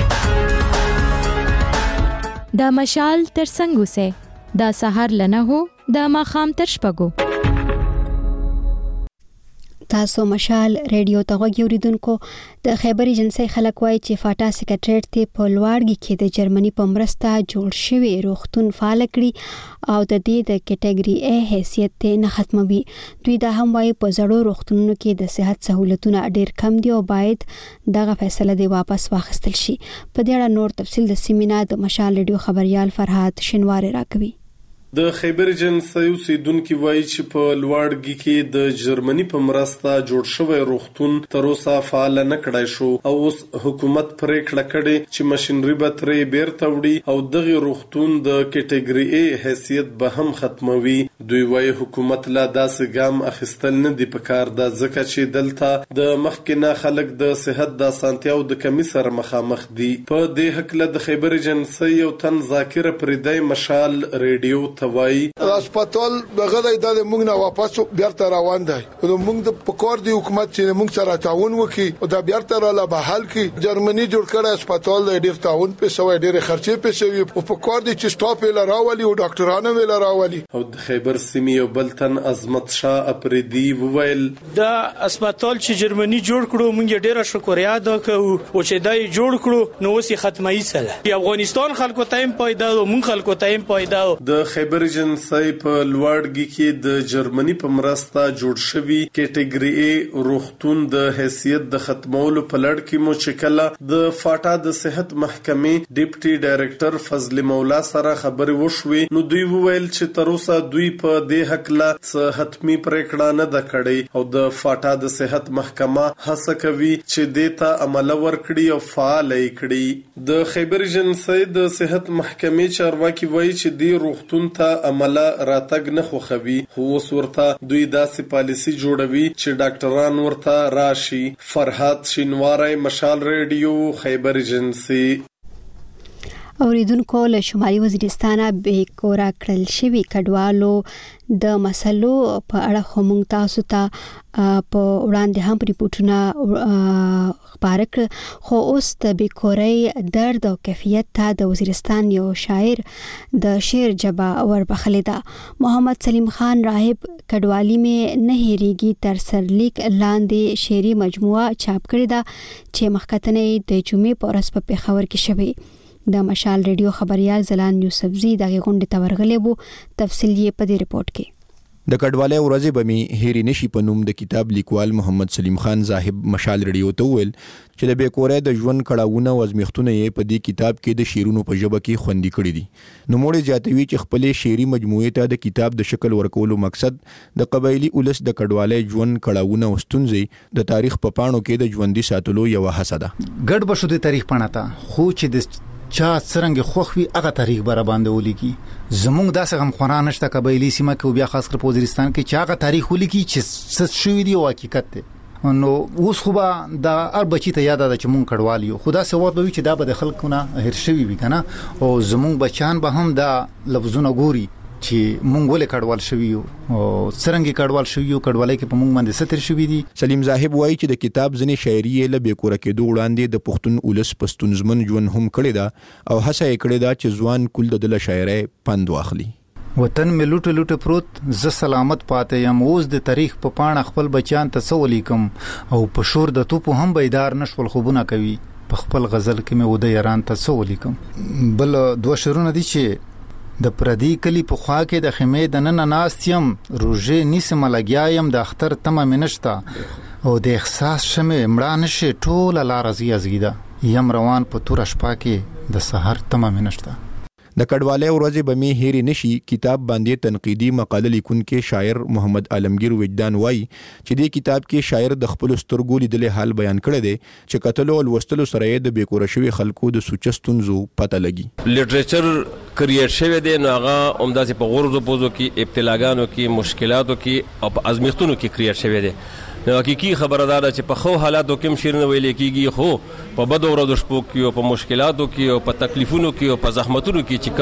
S2: د مشال تر څنګه سه د سحر لنه هو د ماخام تر شپګو
S1: تاسو مشال ریډیو ته غوږی اوریدونکو د خیبر ایجنسی خلک وایي چې فاټا سیکریټریټ ته په لوړګي کې د جرمني په مرسته جوړ شوی روغتون فعال کړي او د دې د کټګوري A حیثیت ته نه ختموي. دوی دا هم وایي په زړو روغتونونو کې د صحت سہولتونه ډیر کم دي او باید دغه فیصله دی واپس واخیستل شي. په دې اړه نور تفصیل د سیمینار د مشال ریډیو خبريال فرحات شینواری راکوي.
S6: د خیبر ایجنسی اوسیدونکو وایي چې په لوړګي کې د جرمني په مرسته جوړ شوی روغتون تر اوسه فعال نه کړای شو او اوس حکومت پریکړه کړې چې ماشينري به ترې بیرته وړي او دغه روغتون د کټګوري A حیثیت به هم ختموي. دوی وایي حکومت لا داسې ګام اخیستل نه دی پکار د ځکه چې دلته د مخکنه خلک د صحت د اسانتیاو د کمی سره مخامخ دي. په دې حق له د خیبر ایجنسی یو تن ذاکر پردای مشال ریډیو توای
S22: هسپتال بغیر د موږ نه واپس بیرته روان دی. موږ د پکور دی حکومت چې موږ سره تعاون وکړي او دا بیرته را بحال کړي. جرمني جوړ کړی هسپتال د ډیر تعاون په سوې ډیر خرچې په شوی او پکور دی چې سټاپ ویل راولي او ډاکټرانو ویل راولي.
S6: او د خیبر سیمې یو بلتن عظمت شاه اپریدي وویل
S23: دا هسپتال چې جرمني جوړ کړو موږ ډیره شکریا ادا کوو او چې دای جوړ کړو نو وسی ختمي سره افغانستان خلکو ته هم پایدا او موږ خلکو ته هم پایدا.
S6: د خیبر ایجنسی په لوړګي کې د جرمني په مرسته جوړ شوی کټګوري A روغتون د حیثیت د ختمولو په لړ کې مو چکله د فاټا د صحت محکمې ډیپټي ډایریکټر فضل مولا سره خبرې وشوي. نو دوی وویل چې تر اوسه دوی په دې حق لا حتمی پریکړه نه ده کړې او د فاټا د صحت محکمه هڅه کوي چې دیتا عمل ورکړي او فعال کړي. د خیبر ایجنسی د صحت محکمې چارواکي وایي چې دی روغتون ته عمله راتګ نه خوخوي خو اوس ورته دوی داسې پالیسی جوړوي چې ډاکټران ورته راشي. فرحات شینواری مشال ریډیو خیبر ایجنسی.
S1: اوریدونکو له شمالي وزیرستان به کورا کړل شوی کډوالو د مسلو په اړه خو مونږ تاسو ته په وړاندې هم ریپورتونه خبر کړ خو اوس د بیکورۍ درد او کیفیت ته د وزیرستان یو شاعر د شعر جبا وربخلی ده. محمد سلیم خان راهب کډوالی مې نه هېریږي تر سرلیک لاندې شعري مجموعه چاپ کړې ده چې مخکتنې د جمعې په ورځ په پېښور کې شوې. د مشال ریډیو خبريال زلان یوسفزي دغه غونډه تورغلې وو. تفصیل یې په دې رپورت کې.
S24: د کډوالۍ ورځې به می هېری نشي په نوم د کتاب لیکوال محمد سلیم خان صاحب مشال ریډیو ته ویل چې د بیکورۍ د ژوند کړهونه او ازمیختونه یې په دې کتاب کې د شعرونو په ژبه کې خوندي کړي دي. نو موږ جاتوي چې خپلې شعري مجموعې ته د کتاب د شکل ورکولو مقصد د قبایلی اولس د کډوالۍ ژوند کړهونه او ستونزې د تاریخ په پاڼو کې د ژوندۍ ساتلو یو هڅه ده.
S8: ګډ بشو د تاریخ پاڼه ته خو چې د چا څرنګه خوخوي هغه تاریخ بر باندې ولیکي. زمونږ داسې غم خورانه شته قبایلی سیمه کې او بیا خاص کر په وزیرستان کې چې هغه تاریخ ولیکي چې څه شوی دی او حقیقت دی. نو اوس خو به دا ار بچی ته یاد ده چې مونږ کډوال یو. خدا سه وخت به چې دا به د خلکونه هر شوی وي کنه او زمونږ بچان به هم دا لفظونه ګوري چې مونږ ولې کډوال شوی یو او څرنګه کډوال شوی یو کډوالۍ کې په مونږ باندې ستر شوی دي.
S24: سلیم صاحب وایي چې د کتاب ځنې شاعري له بیکوره کېدو وړاندې د پښتون اولس پښتونزمن ژوند هم کړی دا او هڅه یې کړې دا چې ځوان کول د دل شاعرۍ پند واخلي.
S8: وطن می لوټ لوټ پروت ز سلامت پاتې یم اوس د تاریخ په پاڼه خپل بچان ته څه ولیکم او په شور د توپ هم بیدار نشول خوبونه کوي په خپل غزل کې مې ود یاران ته څه ولیکم. بل دوه شعرونه دي چې د پردی کلی په خوا کې د خیمې د نن ناستیم روزه نیسم لګیایم د اختر تمه منشتا او د احساس شمه مړه نشي ټول لار ازیده یم روان په تور شپه کې د سحر تمه منشتا.
S24: د کډوالۍ ورځې به می هېری نشي کتاب باندې تنقیدي مقاله لیکونکي شاعر محمد عالمگیر وجدان وایي چې د کتاب کې شاعر د خپل سترګو لیدلې حال بیان کړی دی چې کتلو او لوستلو سره د بیکوره شوی خلکو د سوچستونزو پته لګي.
S25: لیټریچر کریټ شوی دی نو هغه عمداسي په غرض او پوزو کې ابتلاګانو کې مشکلاتو کې او په ازمیختونو کې کریټ شوی دی. نو حقيقي خبردار چې په خو حالاتو کې شیر نه ویل کېږي خو په بدو ورځو شپو کې او په مشکلاتو کې او په تکلیفونو کې او په زحمتونو کې چې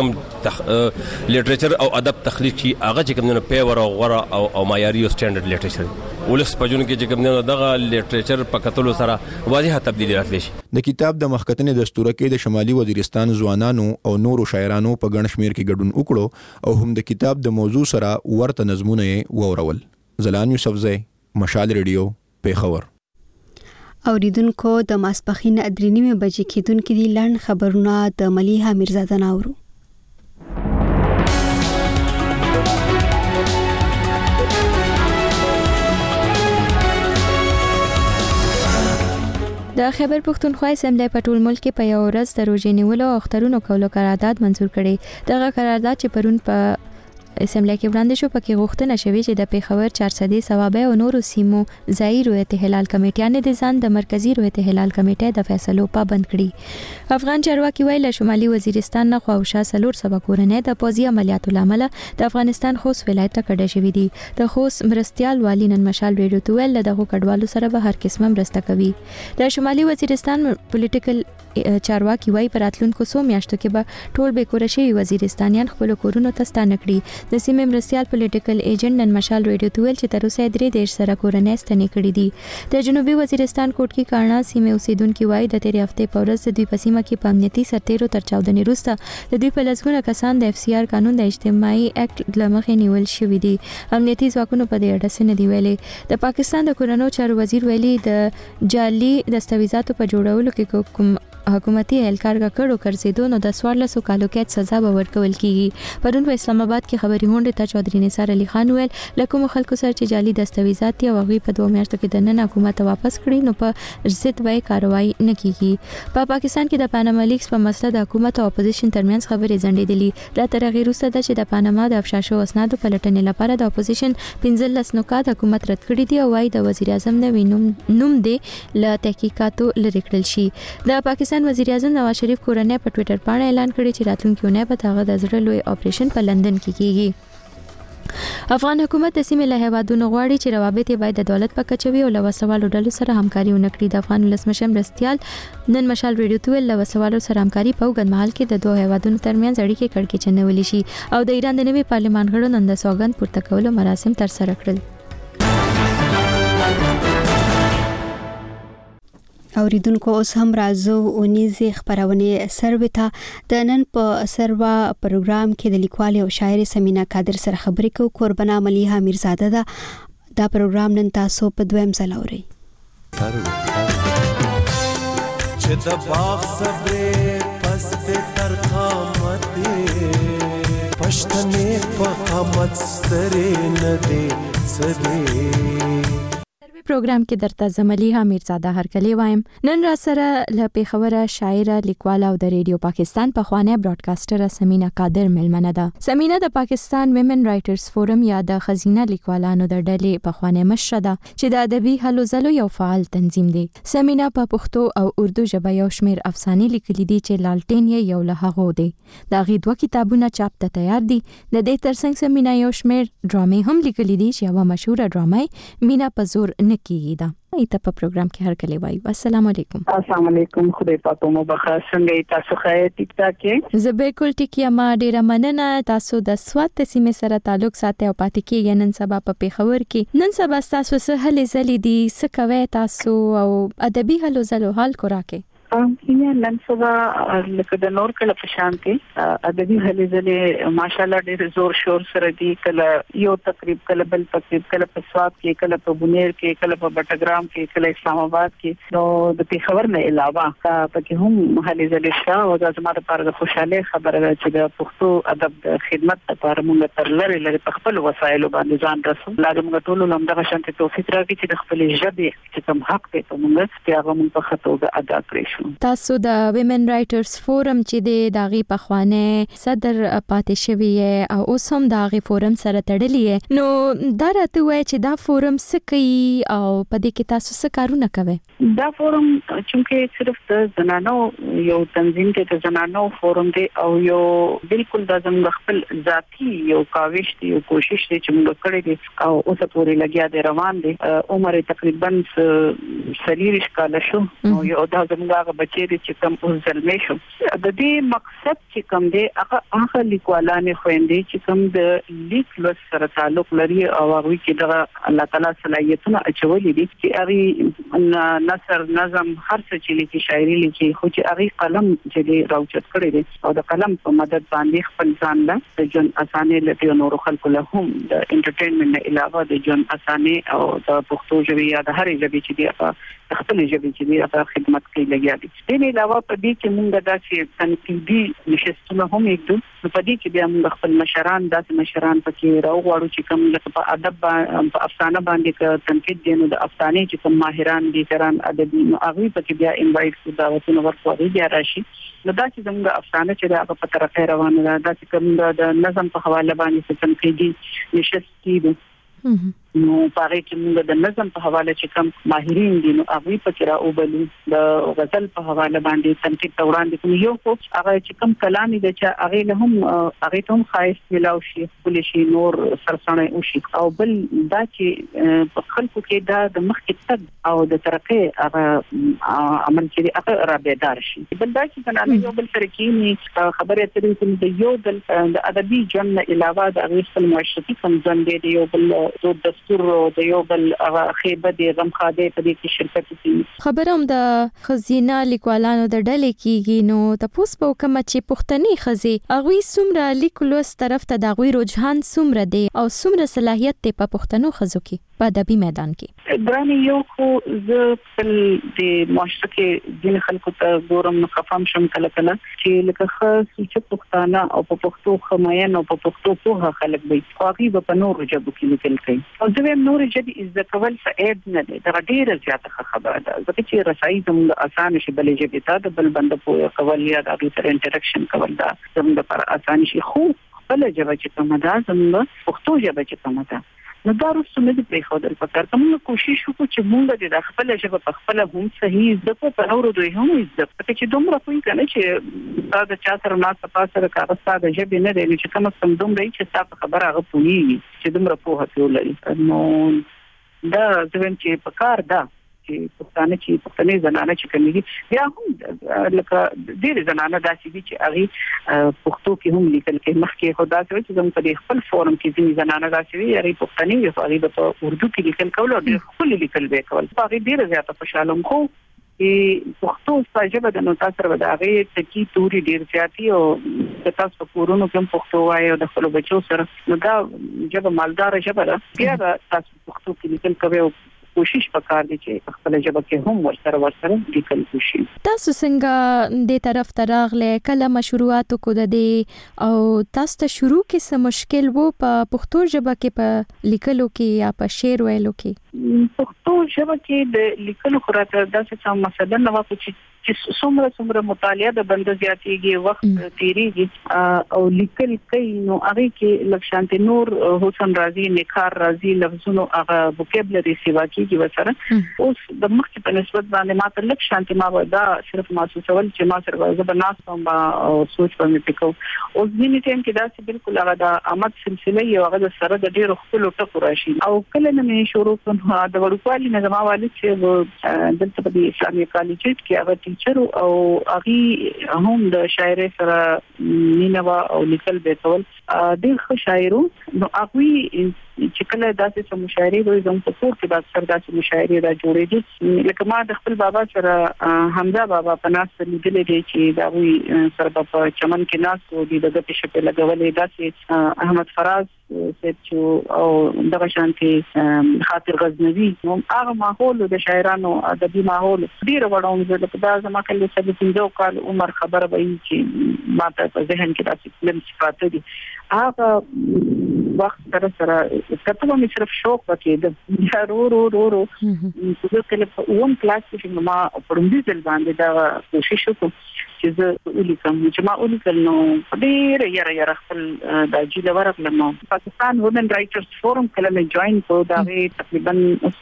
S25: کم لیټریچر او ادب تخلیق شي هغه چې کوم نه پیور او غره او معیاري او سټانډرډ لیټریچر ولس په جون کې چې کوم نه دغه لیټریچر په کتلو سره واضحه تبدیلی راتلی شي.
S24: د کتاب د مخکتنې دستور کې د شمالي وزیرستان ځوانانو او نورو شاعرانو په ګڼ شمیر کې ګډون وکړو او هم د کتاب د موضوع سره ورته نظمونه وورول. زلان یوسفزی مشال ریډیو پیښور.
S1: اوریدونکو د ماسپخین 3:30 بجې کېدونکې دي لړن خبرونه د ملیحه میرزاده ناورو.
S2: د خیبر پښتونخوا اسمبلی په ټول ملک کې په یو ورځ د روزي نیولو او اخترونو کولو قرارداد منزور کړي. دغه قرارداد چې پرون په اسمبلی کې وړاندې شو پکې غوښتنه شوې چې د پیښور 400 ثوابه او نورو سیمو ځای رویت هلال کمیټیانې د ځان د مرکزی رویت هلال کمیټې د فیصلو پابند کړي. افغان چارواکي ویل شمالي وزیرستان نه خواوشا سلور سبا کورنۍ د پوځي عملیاتو لامل د افغانستان خوست ولایت ته کډه شوې دي. د خوست مرستيال والی نن مشال ریډیو ته ویل دغه کډوالو سره به هر قسمه مرسته کوي. د شمالي وزیرستان پولیټیکل چارواکي وایي پر راتلونکو څو میاشتو کې به ټول به کور شي وزیرستانیان خپل کورونو ته ستانه کړي. د سیمې مرستيال پولیټیکل ایجنټ نن مشال ریډیو ته ویل چې تر اوسه 3 سره کورنۍ ستنې کړې دي. د جنوبي وزیرستان کوټکی کارنا سیمې اوسیدونکو وایي د تیرې هفته په ورځ د دوی په سیمه کې په امنیتي سرتیرو تر چاودنې وروسته د دوی په لسګونه کسان د FCR قانون د اجتماعي اکټ لمخې نیول شوی دي. امنیتي ځواکونو په دې اړه څه نه دی ویلي. د پاکستان د کورونو چارو وزیر ویلي د جعلي دستاویزاتو په جوړولو کې کوم حکومتي اهلکار کړو ګرځیدو نو د 14 کالو کې سزا به ورکول کیږي. پرون په اسلام آباد کې خبري هونډه ته چودري نثار علي خان ویل لکه خلکو سره چې جعلي دستاویزات او غوي په 2 میاشتو کې د نن حکومت واپس کړي نو په ضد وای کاروایی نه کیږي. په پاکستان کې د پاناما لیکس په مسله د حکومت او اپوزیشن ترمنځ خبرې ځنډېدلې. دا تر غیر وروسته چې د پاناما د افشاشو اسنادو پلټنې لپاره د اپوزیشن 15 نوکات حکومت رد کړی دی او وايي د وزیر اعظم نوم دی له تحقیقاتو لری کړل شي. د پاکستان وزیر اعظم نواز شریف کورنۍ په ټوئیټر باندې اعلان کړی چې راتلونکي اونۍ به هغه د زړه لوی اپریشن په لندن کې کیږي. افغان حکومت د سیمې له هیوادونو غواړي چې روابط باید د دولت په کچوي او له وسوالو ډلو سره همکاري ونکړي. د افغان ولسمشر مرستيال نن مشال ریډیو ته له وسوالو سره همکاري په وګڼ محل کې د دوه هیوادونو ترمنځ اړیکې کړکېچ چنولې شي او د ایران د نوي پارلمان غړو نن د سوګند پورته کولو مراسم تر سره کړل.
S1: اوریدونکو اوس هم راځو اونیزه خبرونه سروي ته د نن په سروا پروګرام کې د لیکوال او شاعر سمینا قادر سره خبرې کوو. قربانا ملیحه میرزاده دا پروګرام نن تاسو په دویم ځل اورئ.
S3: چې د باغ صبر پس په تر قامت پښتنې په قامت سترې نه دي سدي.
S2: پروګرام کې درته زملیحه میرزاده هرکلی وایم. نن را سره له پیښوره شاعره لیکواله او د ریډیو پاکستان په خوانه براډکاسټر سمینا قادر ملمنه ده. سمینا د پاکستان ویمن رائټرز فورم یا د خزینه لیکوالانو د ډلې په خوانه مشره ده چې د ادبي هلو ځلو یو فعال تنظیم دی. سمینا په پښتو او اردو ژبه یو شمیر افسانې لیکلي دي چې لالټین یې یو له هغو دی. دا غي 2 کتابونه چاپ ته تیار دي. د دې ترڅنګ سمینا یو شمیر ډرامې هم لیکلي دي چې یو مشهور ډرامه مینا په زور کیږي. دا ایته په پروګرام کې هر کله وایي. السلام علیکم.
S7: السلام علیکم. خدای پاک مو بخښه. څنګه تاسو خیر ټیک ټاک کې؟
S2: زه بالکل ټیک یم. ډیره مننه. تاسو د سوات سیمې سره تعلق ساتي او پاتې کېږئ نن سبا په پیښور کې. نن سبا تاسو سه هلې زلې دي څه کوي تاسو او ادبي هلو زلو حال کو راکې؟
S7: نن سبا لکه د نور کله په شان کې ادبي هلې زلې ماشاءالله ډېر زور شور سره دي. کله یو تقریب کله بل تقریب کله په سوات کې کله په بونیر کې کله په بټګرام کې کله اسلام آباد کې. نو د پیښور نه علاوه پکې هم هلې زلې شته او دا زموږ لپاره د خوشاله خبره ده چې د پښتو ادب د خدمت لپاره موږ تر لری په خپل وسایلو باندې ځان رسو. لازم ټول لمدغه شانتي توفیق راکړي چې د خپل ژبې چې کوم حق دی په موږ چې هغه موږ په خطو ادا کړی شو.
S2: تاسو د ویمن رائټرز فورم چې د داغي په خوانه صدر پاتې شوی او اوس هم داغي فورم سره تړلی. نو دا راته وای چې دا فورم څه کوي او په دې کې تاسو څه کارونه کوي؟
S7: دا فورم چې صرف د زنانو یو تنظیم دی، د زنانو فورم دی او یو بالکل د زموږ خپل ذاتی یو کاوش دی، یو کوشش دی چې موږ کړی دی او اوس پورې لګیا دی روان دی. عمر تقریبا 40 کال شو. یو دا زموږ بچی ډېر چې کوم ځلمې شو د دې مقصد چې کوم دی هغه لیکوالانه خويندې چې کوم د لیک لوست سره تعلق لري او هغه کې د الله تعالی صلاحیتونه اچولې دي چې هغه نثر نظم هر څه چې لیکي شاعري لیکي خو چې هغه قلم چې راوچت کړی دی او د قلم په مدد باندې خپل ځان له د جون اسانه لته نور خلکو له هم د انټرټینمنت علاوه د جون اسانه او د پښتو ژبې یا د هرې ژبې چې دی خپل ژبې چې دی په خدمت کې لګیا دي. د علاوه په دې کې موږ داسې تنقیدي نشستونه هم یکدو په دې کې بیا موږ خپل مشران پکې راوغواړو چې کوم په ادب په افسانه باندې تنقید دي نو د افسانه چې کوم ماهران دي تران ادبي نو هغه پکې بیا انوایټ کړو دعوتونه ورکوي بیا راشي نو دا چې زموږ افسانه چې هغه په طرفه روانه ده دا چې کوم د نظم په حواله باندې تنقیدي نشست دي نو پاره چې موږ د نظم په حواله چې کوم ماهرین دي نو هغه په کړه او بل د غزل په حواله باندې تنقید وړاندې کوي یو خو هغه چې کوم کلام دي چې هغه له هم خاص ملاو شي کول شي نور سرسانه او شي او بل دا چې په خلکو کې دا د مخکې تد او د ترقې هغه عمل چې هغه را بیدار شي بل دا چې کنه یو بل سره کې خبره اترې چې د یو د ادبي جن علاوه د غیصل معاشرتي کوم ځان دی یو بل د د یو بل خیبه د غمخاده په دې کې شرکت کوي
S2: خبره هم د خزینه لیکوالانو د ډلې کېږي نو تاسو په کومه چې پښتني خزي اغوي سمره لیکلوس طرف ته د غوي رجحان سمره دی او سمره صلاحیت ته په پښتنو خزو کې په ادبي میدان کې
S7: براني یو خو ز خپل د معاشره کې د خلکو ته ګورم خفم شم کله چې لکه خاص چې پښتانه او په پښتو خماین او په پښتو په خلک به خواږي په نورو ژبو کې لیکل کوي او دوی نورو ژبې عزت کول فائد نه دی دا ډیره زیاته خبره ده ځکه چې رسایي زموږ اسانه شي بلې ژبې ته د بل بند په کول یا د سره انټریکشن کول دا زموږ لپاره اسانه شي خو بل ژبه چې کومه ده زموږ پښتو ژبه چې کومه ده نو دا رسو مې په خاطر پکار کوم کوشش وکړو چې مونږ د خپل ژبه په خپل هم صحیح زده په اورو دوی هم زده چې دومره کوی کنه چې دا د چا سره نه تاسو کار ستاسو د ژبې نه دی چې کوم څه دومره چې تاسو خبره هغه پوي چې دومره په هڅه ولري نو دا ځوین چې پکار ده چې پښتانه چې پښتني زنانه چې کوي بیا هم لکه ډېر زنانه داسې دي چې هغه پښتو کې هم لیکل کوي مخکې خدا ته چې زموږ په خپل فورم کې ځینې زنانه داسې دي هغه پښتني او هغه په اردو کې لیکل کول او ډېر خپل لیکل به کول هغه ډېر زیاته خوشاله خو چې پښتو ستاسو د نو تاسو سره د هغه تکي توري ډېر زیاتی او تاسو په کورونو کې پښتو وایي او د خپل بچو سره نو دا ژبه مالدار ژبه ده بیا تاسو پښتو کې لیکل کوي کوشش وکړ دي چې خپل ژبه کې هم ورسره لیکل وشي
S2: تاسو څنګه د طرف تراغله کله مشروعات کو د دې او تاسو ته شروع کې څه مشکل وو په پښتو ژبه کې په لیکلو کې یا په شعر ویلو کې
S7: پښتو ژبه کې د لیکلو خراته داسې څه مسله نه و چې څومره مطالعه د بند زیاتېږي وخت تیریږي او لیکل کوي نو هغه کې لکشانت نور حسن راضي نکار راضي لفظونو هغه وکیبلری سیوا کیږي وسره اوس د مخکې په نسبت باندې ما ته لکشانت ما ودا صرف محسوسول چې ما سره زبناس او سوچ په مې پکو اوس دې ټیم کې دا بالکل هغه د آمد سلسله یو هغه سره د ډېر خپل ټکو راشي او کله نه شروع کړو د وړوکوالي نظام والد چې دلته په اسلامي کالج کې هغه ټیچر او هغه هم د شاعر سره مینوا او لیکل به کول ډېر ښه شاعر نو هغه چې کله داسې سم مشاعري وي زموږ په کور کې د اکثر داسې مشاعري را جوړې دي لکه ما د خپل بابا سره حمزه بابا په ناس لیدلې دي چې دا وی سره په چمن کې ناس او د دغه شپه لګولې داسې احمد فراز چې او دغه شانتي خاطر غزنوي نو هغه ماحول د شاعرانو ادبي ماحول ډیر وړاندې زه دا زما کله چې 15 کال عمر خبره وایي چې ما ته په ذهن کې داسې فلم صفات دي هغه وخت سره کته مې صرف شوق وکړ یا رو چې کله په اون کلاس کې ما پرمځل باندې دا کوشش وکړ چې چې زه ولیکم چې ما ولیکل نو ډېر یاره خپل د جیل ورغلم نو پاکستان وومن رائټرز فورم کله مې جوائن کړو دا تقریبا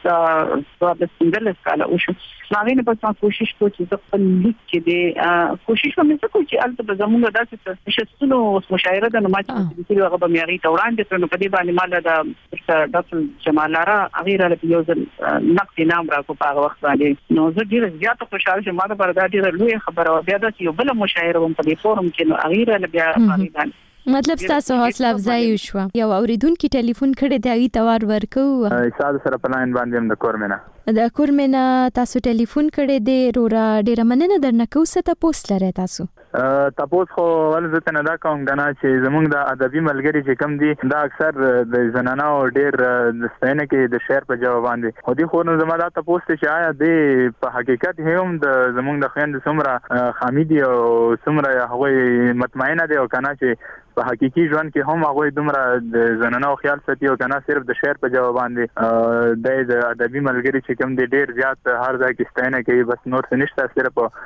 S7: اوس د سنگل سکاله او شو ناوینه په کوشش کو چې خپل لیک کې د کوشش کوم چې چې البته زموږ داسې شستونو مشاعره د نماز چې هغه به معیاري توران دي نو په دې باندې مال د ډاکټر جمال لارا غیر له یو ځل نقد نام راکو په هغه وخت باندې نو زه ډیر زیات خوشاله شوم ما د پردا ډیر لوی خبره بیا د یو بل مشاعره په دې فورم کې نو غیر له بیا باندې
S2: مطلب تاسو حوصله افزای شو یو اوریدونکو ټلیفون کړی دی تور ورکو
S9: استاد سره په لاین باندې د کورمنه
S2: د کورمنه تاسو ټلیفون کړی دی رورا ډیر مننه درنه کو ست پوسټ لري تاسو
S9: تاسو خو ولزته نه دا کوم غنا چې زمونږ د ادبي ملګری چې کم دي دا اکثر د زنانه او ډیر د ستاینه کې د شعر په جواب باندې خو دي خو نو زما دا تاسو چې آیا د په حقیقت هم د زمونږ د خويند سمره حمیدی او سمره هغه مطمئنه دی او کنه چې په حقيقي ژوند کې هم هغه دومره د زنانه او خیال ساتي او کنه صرف د شعر په جواب باندې د ادبي ملګری چې کم دي ډیر زیات هر ځای کې ستاینه کوي بس نور څه نشته صرف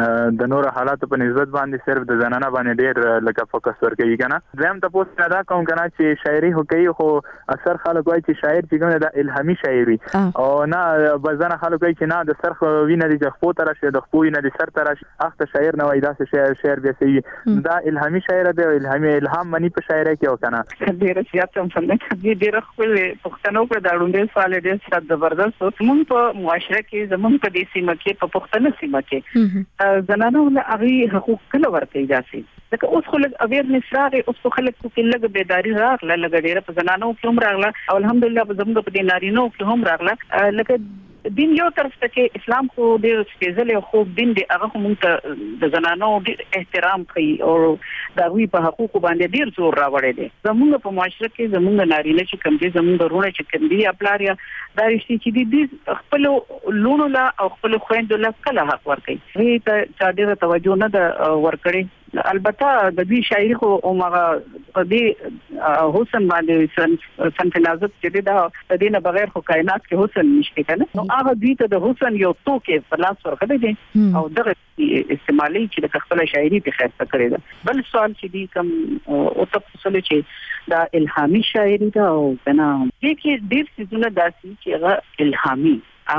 S9: د نور حالات په نسبت باندې صرف د زنانه باندې ډیر لکه فوکس ورکوي کنه زم تاسو دا کوم کنه چې شاعري هو کوي خو اکثر خلک وایي چې شاعر چې کوم د الهامي شاعري او نه بزنه خلک وایي چې نه د سرخ وینه د خپو تر شه د خپو وینه د سر تر شه اخته شاعر نه وایي دا شعر به سي دا الهامي شاعر دی الهام منی په شاعري کې وکنه
S7: ډیر زیات هم څنګه ډیر خپل پښتنو په داړوندې سوال ډیر ست زبردست موږ په معاشره کې زمونږ په دې سیمه کې په پښتنه سیمه کې زنانو له هغه حقوق کله ورکړي داسې لکه اوس خو لږ اویرنس راغی اوس خو خلک کې لږ بیداری راغله لږ ډیره په زنانو کې هم راغله او الحمدلله په زموږ په دې نارینو کې هم راغله لکه دین یو طرف ته کې اسلام خو ډیر سپیشل خو دین دی هغه موږ ته د زنانو احترام کوي او د وی په حقوق باندې ډیر زور راوړی دی زموږ په معاشره کې زموږ نارینه چې کوم دي زموږ رونه چې کوم دي خپلاریا دا رښتیا چې دي خپل لونو لا او خپل خويندو لا کله حق ورکړي وی ته چا ډیر توجه نه ورکړي البته د دې شاعري خو عمره دې حسن باندې صنف نازک چې دا د دې نه بغیر خو کائنات کې حسن نشته کنه نو هغه دې ته د حسن یو توکي په لاس ورکړي دي او دغه استعمالي چې د خپل شاعري په خاصه کړی دا بل سوال چې دي کوم او تفصیل چې دا الهامي شاعري دا او کنه دې کې ډېر څه داسي چې هغه الهامي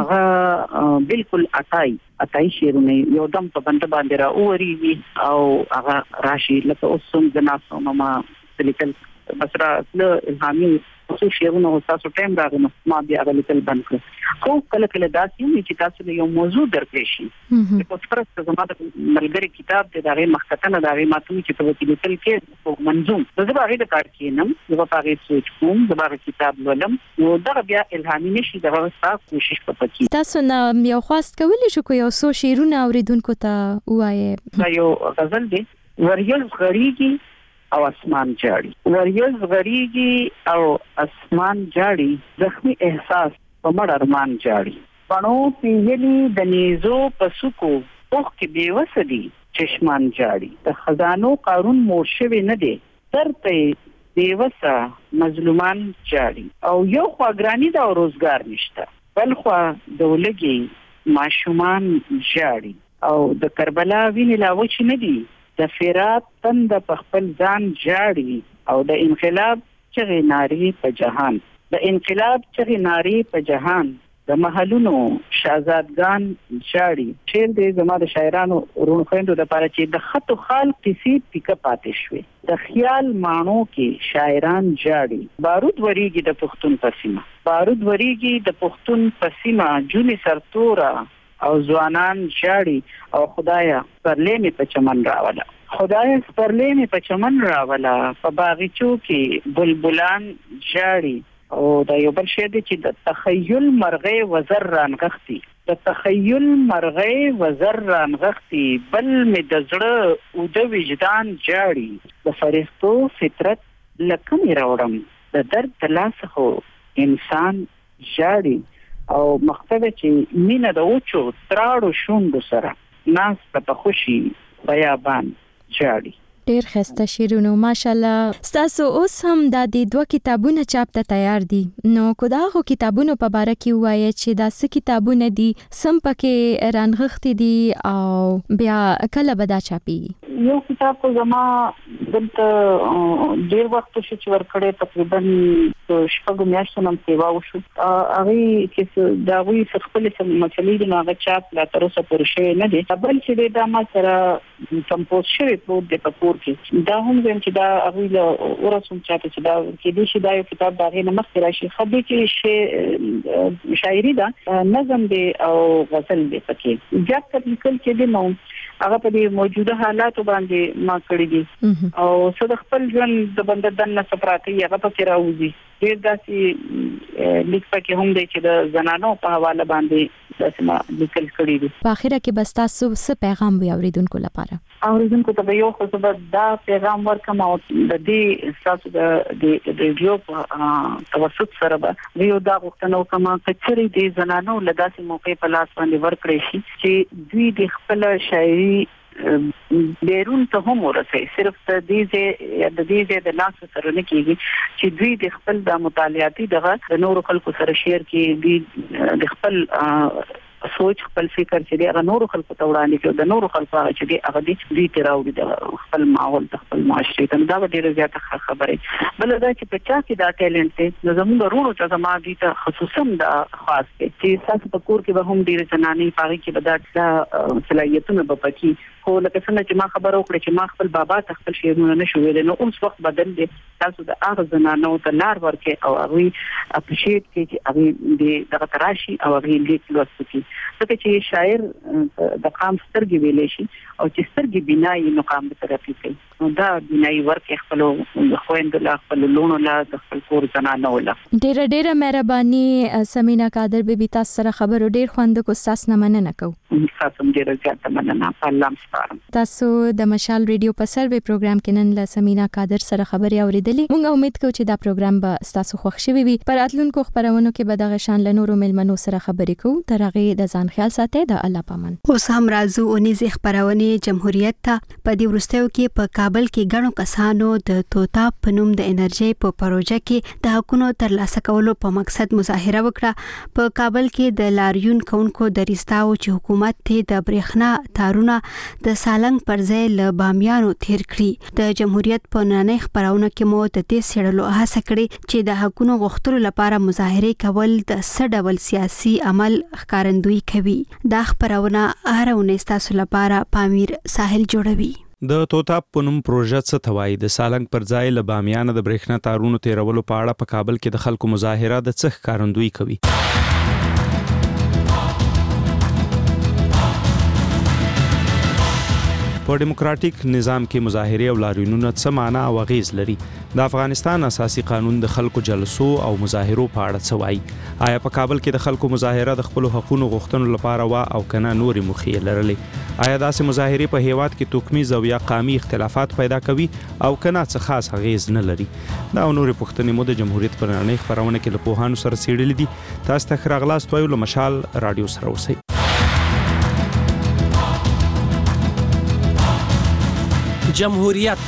S7: هغه بالکل اتای شعرونه یو دم په بند باندې را اوري او هغه راشي لکه اوس څنګه ناسو ما لیکل بسرا له الهامي څو شعرونه او تاسو ټایم راغنه ما بیا غلطل بند کړ خو کله کله داسې چې تاسو یو موضوع درکړئ شي په څپرس زموږ د ملګری کتاب د دغه مخکتنه دغه ماتو چې په لیکل کې منظوم زه به غوډه کار کینم زه به هغه سوچ کوم زه به کتاب ولم نو دا بیا الهامي نشي دا تاسو کوشش وکړئ
S2: تاسو نه یو خواست کولی شو کو یو سو شعرونه اوریدونکو ته وایي
S7: دا یو غزل دی وریل غریږي او اسمان جاړي وریل غریږي او اسمان جاړي زخمي احساس په مړ ارمان جاړي پڼو پیلي د نيزو پسکو اوخ کې بیوسدي چشمان جاړي د خزانو قارون مورشوي نه دي ترته بیوسا مظلومان جاړي او یو خواګرانی دا روزګار نشته بل خوا دولګي ماشومان جاړي او د کربلا ویني لا وچ نه دي د فیرات تند په خپل ځان جاړي او د انقلاب چغې ناری په جهان د انقلاب چغې ناری په جهان د محلونو شاهزادگان جاړي شعر دې زما د شاعرانو رونو خويندو د پاره چې د خط او خال کیسې پیکه پاتې شوي د خیال مانو کې شاعران جاړي بارود وریږي د پښتون پسیمه بارود وریږي د پښتون پسیمه جونې سرتورا او ځوانان جاړي او خدایا پرلې می په چمن راولا خدایا پرلې می په چمن راولا په باغچو کې بلبلان جاړي او دا یو بل شی دی چې د تخیل مرغې وزر رانغختي د تخیل مرغې وزر رانغختي بل می د زړه او د وجدان جاړي د فرښتو فطرت لکه می راوړم د درد تلاس خو انسان جاړي او مقصد چې مینه د اوچو تراړو شوند سره ناس په خوشي بیابان جاړي
S2: ډیر خسته شیرونو ماشاءالله ستاسو اوس هم د دې دوه کتابونه چاپ ته تیار دي نو کو داغه کتابونو په باره کې وایي چې دا څه کتابونه دي سم پکې رانغښتي دي او بیا کله به دا چاپیږي
S7: یو کتاب کو زما دلته ډیر وخت شو چې ورکړې تقریبا شپږ میاشتې نن سیوا وشو هغه چې دا وی خپل مسلې د هغه چاپ لا تر اوسه پورې شوی نه دي بل چې دا ما سره کمپوز شوی پروت دی په کور کې دا هم زم چې دا هغه له ورسوم چاته چې دا کې دي چې دا یو کتاب دا نه مخکې راشي خبي کې شاعري دا نظم دی او غزل دی پکې ځکه لیکل کې دي نو هغه په دې موجوده حالاتو باندې ما کړی دي او څه د خپل ژوند د بنده دنه سپراتی هغه پکې راوځي ډیر داسې لیک پکې هم دی چې د زنانو په حواله باندې داسې ما لیکل کړی دي
S2: په اخره کې بس تاسو څه پیغام وي اوریدونکو لپاره
S7: اوریدونکو ته یو خو دا پیغام ورکم او د دې تاسو د ریډیو په توسط سره به یو دا غوښتنه کوم چې د زنانو لداسې موقع په لاس باندې ورکړي شي چې دوی د خپل شاعري بیرون ته هم ورسي صرف د دې د لاس سره نه کیږي چې دوی د خپل د مطالعاتي دغه نور خلکو سره شیر کې د خپل سوچ خپل فکر چې هغه نور خلکو ته وړاندې کوي د نور خلکو چې هغه دې تراوړي د خپل ماحول د خپل معاشري ته دا ډیره زیاته خبره بل دا چې په چا کې دا ټیلنټ دی زموږ ورونو ته زما دي ته خصوصا دا خاص دی چې تاسو په کور کې به هم ډیره زنانې پاره کې به دا صلاحیتونه به پکې خو لکه څنګه چې ما خبر وکړه چې ما خپل بابا ته خپل شعرونه نشو ویل نو اوس وخت بدل دي تاسو د هغه زنانو ته لار ورکې او هغه اپریشیټ کوي چې هغه دغه تراشي او هغه لیک لوست کوي ځکه چې شاعر د قام سترګې ویلې شي او چې سترګې بنای نو قام به ترقی کوي نو دا بنای ورکې خپل خويند لا خپل لونو لا خپل کور زنانو لا
S2: ډېر مهرباني سمینا قادر بیبي تاسو سره خبرو ډېر خوند کو تاسو نه مننه کو
S7: تاسو ډېر زیاته مننه الله
S2: تاسو د مشال ریډیو په سروي پروګرام کې نن له سمینا قادر سره خبري اوریدلې موږ امید کوو چې دا پروګرام به تاسو خوښ شي وي پر اتلونکو خبرونو کې به دغه شان له نورو ملمنو سره خبري کوو ترغه د ځان خیال ساتي د الله پامن
S1: اوس هم راځو اونیز خبرونه جمهوریت ته په دې ورستیو کې په کابل کې غنو کسانو د توتا پنوم د انرژي په پروژه کې د حقونو ترلاسه کولو په مقصد مظاهره وکړه په کابل کې د لاریون کونکو د ریستاو چې حکومت ته د برېښنا تارونه د سالنګ پر ځای له بامیانو تیر کړی د جمهوریت په نننۍ خبرونه کې مو د دې سړلو هڅه کړې چې د حقونو غوښتلو لپاره مظاهره کول د ډول سیاسي عمل ښکارندوی کوي دا خبرونه هرونه تاسو لپاره پامیر ساحل جوړوي
S19: د توتا پنوم پروژه څه توای د سالنګ پر ځای له بامیانو د برېښنا تارونو تیرولو په اړه په کابل کې د خلکو مظاهره د څه ښکارندوی کوي په ډیموکراټیک نظام کې مظاهره او لاریونونه څه معنا او غیز لري د افغانستان اساسي قانون د خلکو جلسو او مظاهرو په اړه څه وایي آیا په کابل کې د خلکو مظاهره د خپل حقوقو غوښتنو لپاره وا او کنه نوري مخې لرلې آیا داسې مظاهره په هیواد کې توکمیز او یا قامي اختلافات پیدا کوي او کنه څه خاص غیز نه لري دا نوري پوښتنې مو د جمهوریت پر نړۍ خبرونه کې له پوهانو سره څېړلې دي تاسو ته خراغلاست وایو له مشال رادیو سره اوسئ
S4: جمهوریت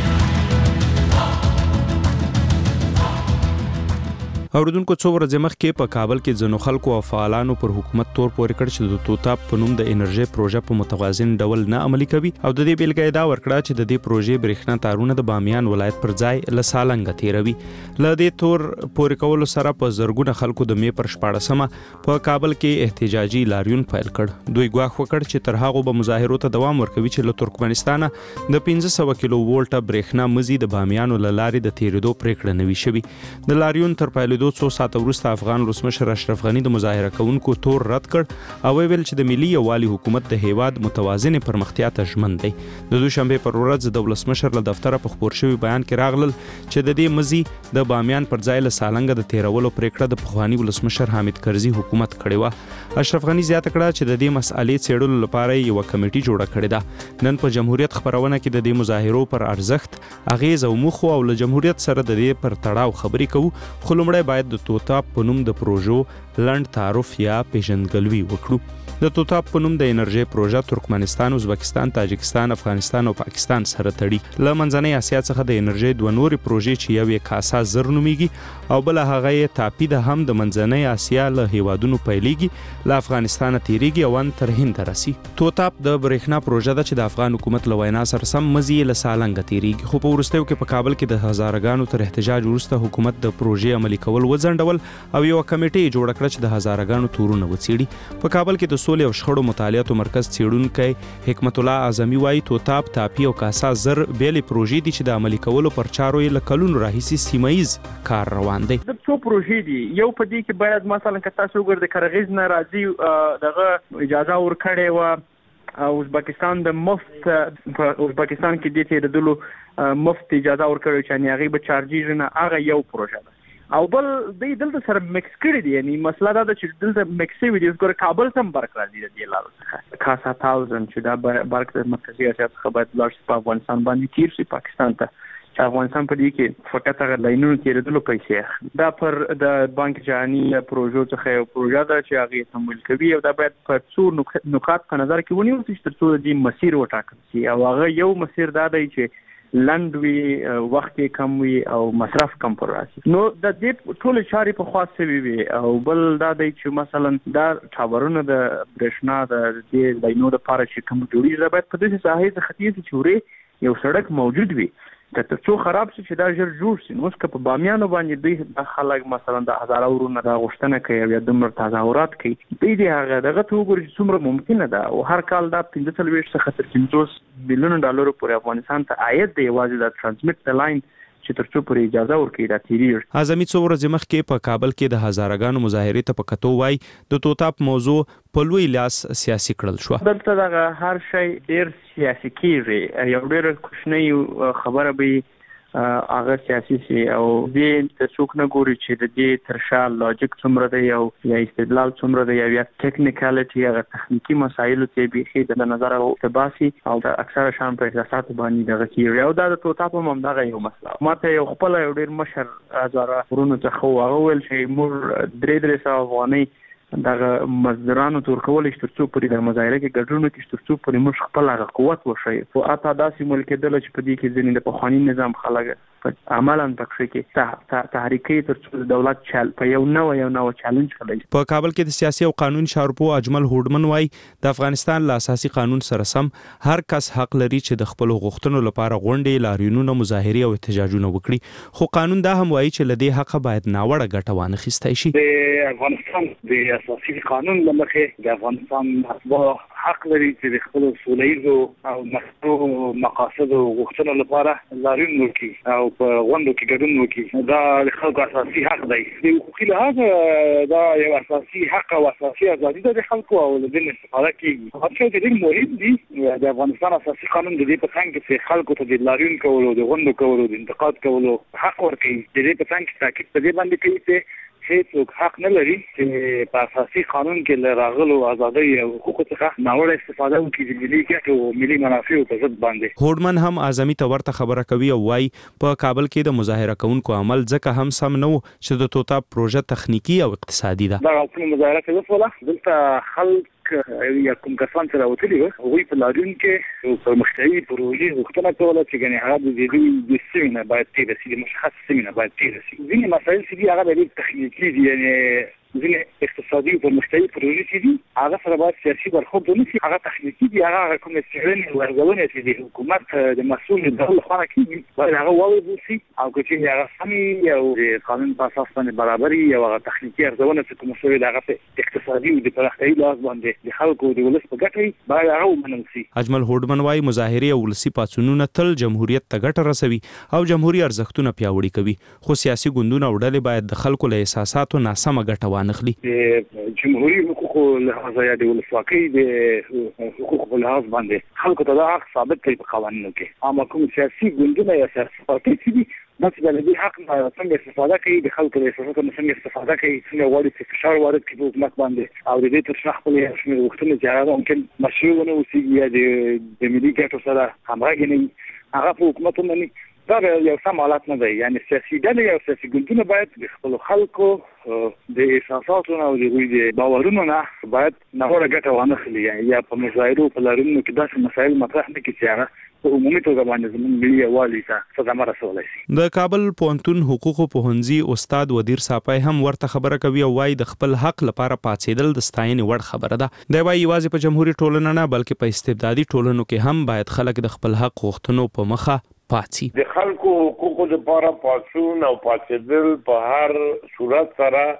S19: اوردونکو څو ورځې مخکې په کابل کې ځنو خلکو او فعالانو پر حکومت تور پورې کړ چې د توتا په نوم د انرژي پروژه په متوازن ډول نه عملي کوي او د دې بیلګه دا ورکړه چې د دې پروژې برېښنا تارونه د بامیان ولایت پر ځای له سالنګ تیروي ل دې تور پورې کولو سره په زرګونه خلکو د می پر 14مه په کابل کې احتجاجي لاریون پیل کړ دوی ګواښ وکړ چې تر هغه به مظاهرو ته دوام ورکوي چې له ترکمنستان د 1500 کیلو وولټه برېښنا مزي د بامیان لارې د تیریدو پریکړه نوي شوی د لاریون تر پایلو 200 ساعته وروسته افغان ولسمشر اشرف غنی د مظاهره کوونکو تور رد کړ او ویل چې د ملي یووالي حکومت د هیواد متوازن پرمختیا ته ژمن دی د دوشنبه پر ورځ د ولسمشر له دفتره په خبر شوی بیان کې راغلل چې د دې مزي د بامیان پر ځای له سالنګ د تیرولو پریکړه د پخوانی ولسمشر حامد کرزي حکومت کړې و اشرف غنی زیاته کړه چې د دې مسالې څېړلو لپاره یو کمیټي جوړه کړې ده نن په جمهوریت خبرونه کې د دې مظاهرو پر ارزښت اغیز او مخ او له جمهوریت سره د دې پر تړاو خبرې کوو خو لومړی باید د توتا په نوم د پروژو لند تعارف یا پیژندګلوي وکړو د توتاب په نوم د انرژي پروژه ترکمنستان، ازبکستان، تاجکستان، افغانستان او پاکستان سره تړي. له منځنۍ اسیا څخه د انرژي دوه نورې پروژې چې یو یې کاسا زر نومیږي او بل هغه یې تاپی ده هم د منځنۍ اسیا له هیوادونو پیلېږي، له افغانستان تیریږي او ان تر هند راسي. توتاب د برېښنا پروژه ده چې د افغان حکومت له وینا سره سم مزي له سالنګ تیریږي، خو په وروستیو کې په کابل کې د هزارګانو تر احتجاج وروسته حکومت د پروژې عملي کول وځنډول او یو کمیټه جوړ کړه چې د هزارګانو تورونه وڅېړي. په کابل کې د سولې او شخړو مطالعاتو مرکز څېړونکی حکمت الله اعظمي وایي توتاب، تاپی او کاسا زر بیلې پروژې دي چې د عملي کولو پر چارو یې له کلونو راهیسې سیمایز کار روان دی.
S10: د څو پروژې دي، یو په دې کې باید مثلا که تاسو وګورئ کرغیز نه راځي دغه اجازه ورکړې و او ازبکستان د مفت په ازبکستان کې د تیرېدلو مفت اجازه ورکړې چې هغه به چارجیږي نه، هغه یو پروژه ده. او بل د دلته سره مکس کړی دی، یعنی مسله دا ده چې دلته مکس وي دي ګور کابل سم برق راځي د لارو څخه کاسا 1000 چې دا برق د مرکزی اسیا څخه باید لاړ په افغانستان باندې تیر شي پاکستان ته، چې افغانستان په دې کې فقط هغه لاینونو تیرېدلو پیسې دا پر د بانک جهانی پروژو څخه یو پروژه ده چې هغه تمویل کوي او دا باید په څو نقاط په نظر کې ونیول شي تر څو د مسیر وټاکل شي او هغه یو مسیر دا دی چې لند وی، وخت کم وی او مصرف کم پر راشي. نو د دې ټول چاري په خاص وی او بل دا دی چې مثلا دا ټاورونه د برېښنا د دې لاینونو لپاره چې کوم جوړیږي دا باید په دې ساحې څخه ختیځ چوري یو سړک موجود وي که تر څو خراب شي چې دا ژر جوړ شي. نو که په بامیانو باندې دوی د خلک مثلا د هزاره ورونه دا غوښتنه کوي یا د تظاهرات کوي، دوی هغه دغه ته وګوري چې څومره ممکنه ده او هر کال دا 45 څخه تر 50 میلیون ډالر پورې افغانستان ته عاید دی یوازې د ترانسمیټ لاین چې تر څو پورې اجازه ورکړي دا تیریږي.
S19: اعظمي څو ورځې مخکې په کابل کې د هزارګانو مظاهرې ته په کتو وای د توتاب موضوع په لوی لاس سیاسي کړل شو.
S10: دلته دا هر شی ډیر سیاسي کیږي، یو ډیر کوچنی خبره به هغه سیاسي سي او دې ته څوک نه ګوري چې د دې ترشا لوجیک څومره دی او یا استدلال څومره دی یا ټیکنیکالټي هغه تخنیکی مسایل ته به د نظر او تباسي او د اکثره شان په احساسات باندې دغه کیږي او دا د توتاب هم دغه یو مسله. ماته یو خپل یو ډیر مشر هزاره ورونو څخه هغه ول چې مور 300 افغانۍ دغه مزدورانو تور کول چې تر څو پرې د مظاهره کې ګډون کې تر څو پرې موږ خپل هغه قوت وشي او اته داسې ملک دل چې په دې کې ځینې د پخوانی نظام خلک عملاً پکې کې تحریکي تر څو دولت چل په یو نو چیلنج کوي.
S19: په کابل کې د سیاسي او قانون شارپو اجمل هوډمن وای د افغانستان له اساسي قانون سره سم هر کس حق لري چې د خپل غوښتنو لپاره غونډې، لاریونونه، مظاهرې او احتجاجونه وکړي، خو قانون دا هم وایي چې لدې حق باید ناوړه ګټه وانه خیستای شي.
S12: د افغانستان د اساسي قانون لمخې د افغانستان مطبوع حق لري چې د خپل سوله‌ییزو او مشروع مقاصدو غوښتنو لپاره لاریون وکړي او په غونډو کې ګډون وکړي. دا د خلکو اساسي حق دی. د حقوقي لحاظ دا یو اساسي حق او اساسي ازادي ده د خلکو او د دین استفاده کیږي. هڅه د دې مهم دي د افغانستان اساسي قانون د دې په څنګه چې خلکو ته د لاریون کولو، د غونډو کولو، د انتقاد کولو حق ورکړي. د دې په څنګه تاکید په دې باندې کوي چې هیڅوک حق نه لري چې په اساسي قانون کې راغلو ازادۍ او حقوقو څخه ناوړه استفاده وکړي د ملي ګټو او ملي منافعو په ضد باندې.
S19: هوډمن هم اعظمي ته ورته خبره کوي او وايي په کابل کې د مظاهره کوونکو عمل ځکه هم سم نه و چې د توتاب پروژه تخنیکی او اقتصادي ده.
S12: دا کوم مظاهره کوي دلته خلک یا کوم کسان سره وتلی وو هغوی په لاریون کې پرمختیایي پروژې غوښتنه کوله چې ګنې هغه د دې سیمه باید تیر شي، د مشخص سیمه باید تیر شي. ځینې مسایل چې هغه د تخنیکی دي، یعنی ځینې اقتصادي او پرمختیایي پروژې چې دي هغه سره باید سیاسي برخورد ونه شي. هغه تخنیکی دي، هغه کوم څېړنې او ارزونه چې د حکومت د مسؤل دولت خانه کېږي باید هغه واورېدل شي او که چې هغه سمې او د قانون په اساس باندې برابري او هغه تخنیکی ارزونه چې کوم شوی د هغه اقتصادي او د پراختیایي لحاظ باندې د خلکو د ولس په ګټه باید هغه ومنل شي.
S19: اجمل هوډمن وايي مظاهرې او ولسي پاڅونونه تل جمهوریت ته ګټه رسوي او جمهوریت ارزښتونه پیاوړي کوي، خو سیاسي ګوندونه او ډلې باید د خلکو له احساساتو ناسمه ګټه وانخلي.
S12: جمهوریت حقوقو لحاظ یا د ولسواکۍ د حقوقو په لحاظ باندې خلکو ته دا حق ثابت کړي په قوانینو کې. اما کوم سیاسي ګوندونه یا سیاسي پارټۍ چې دي دا چې د دې حق څنګه استفاده کوي، د خلکو له احساساتو څنګه استفاده کوي، څنګه غواړي چې فشار وارد کړي په حکومت باندې او د دې تر شا خپل شمېر غوښتنې چې هغه ممکن مشروع ونه اوسي یا د ملي ګټو سره همغږي نه وي، هغه په حکومت باندې دا یو سم حالت نه دی. یعنی سیاسي ډلې او سیاسي ګوندونه باید د خپل خلکو د احساساتو او د باورونو نه باید نهوړه ګټه وانخلي، یا په مظاهرو په لارونو کې داسې مسایل مطرح نه کړي چې هغه په عمومي توګه باندې زموږ ملي یووالي ته صدمه رسولی شي.
S19: د کابل پوهنتون حقوقو پوهنځي استاد ودیر صافی هم ورته خبره کوي او وايي د خپل حق لپاره پاتېدل د ستاینې وړ خبره ده. دی وايي یوازې په جمهوریت ټولنه نه بلکې په استبدادي ټولنو کې هم باید خلک د خپل حق غوښتنو په مخه پاتې.
S5: د خلکو حقوقو لپاره پاتون او پاتېدل په هر صورت سره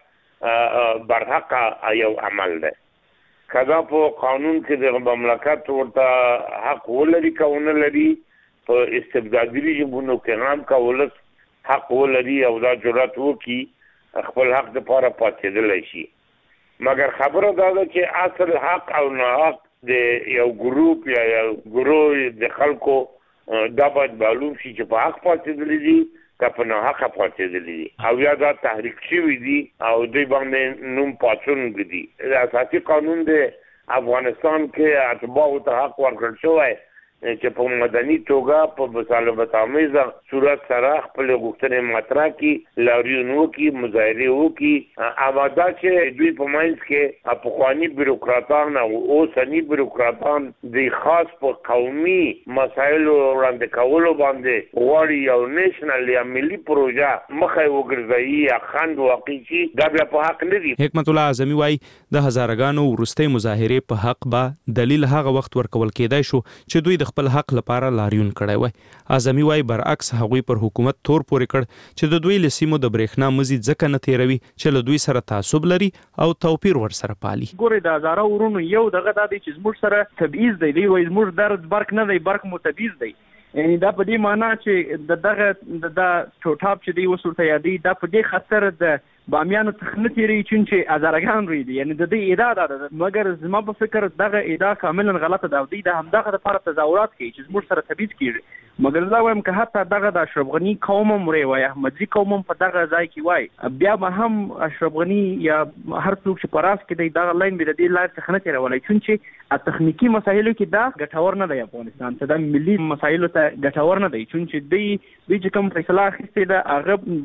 S5: برحق یو عمل ده. کدا په قانون کې د مملکت ورته حق ولري کونه لري، په استبدادي رژیمونو کې هم کولس حق ولري او دا جرأت وکي خپل حق د لپاره پاتېدل شي. مګر خبره دا ده چې اصل حق او نه حق د یو ګروپ یا یو ګروه د خلکو دا باید معلوم شي چې په حق پاتېدل دي که په نه حق پاتېدل دي او یا دا تحریک شوي دي او دوی باندې نوم پاڅون دي. اساسي قانون د افغانستان کې اتباعو ته حق ورکړل شوی چې په مدني توګه په مصالحت آمیزه صورت سره خپل غوښتنې مطرح کړي، لاریون وکړي، مظاهرې وکړي. اما دا چې دوی په منځ کې پخواني بیروکراتان او اوسني بیروکراتان د خاص په قومي مسایلو وړاندې کولو باندې غواړي یو نیشنل یا ملي پروژه مخه وګرځي یا خنډ واقع شي، دا بیا په حق نه دي.
S19: حکمت الله اعظمي وايي د هزارګانو وروستۍ مظاهرې په حق به دلیل هغه وخت ورکول کېدای شو چې دوی د خپل حق لپاره لاریون کړی وای. اعظمي وايي برعکس هغوی پر حکومت تور پورې کړ چې د دوی له سیمو د برېښنا مزي ځکه نه تیروي چې له دوی سره تعصب لري او توپیر ورسره پالي.
S10: ګورې د هزاره ورونو یو دغه دا دی چې زموږ سره تبعیض دی، وایي زموږ درد برق نه دی، برق مو تبعیض دی. یعنی دا په دې معنی چې دغه د ټوټاپ چې دی وسورته یادي دا په دې خاطر د بامیانو تخنه تیری چې هزارګان ری دي. یعنی د دې ادعا ده، مګر زما په فکر دغه ادعا کاملا غلطه ده. دوی د همدغه لپاره تظاهرات کوي چې زموږ سره تبعیض کیږي. مګر دا وایم که حتی دغه د اشرف غنی قوم مری وای احمدزي قوم په دغه ځای کې وای بیا به هم اشرف غنی یا هر څوک چې پراس کې دغه لاین به د دې لار تخنه تیری ولای چې تخنیکی مسایلو کې دا ګټور نه دی. افغانستان ته د ملي مسایلو ته ګټور نه دی چې دوی چې کوم فیصله اخیستې ده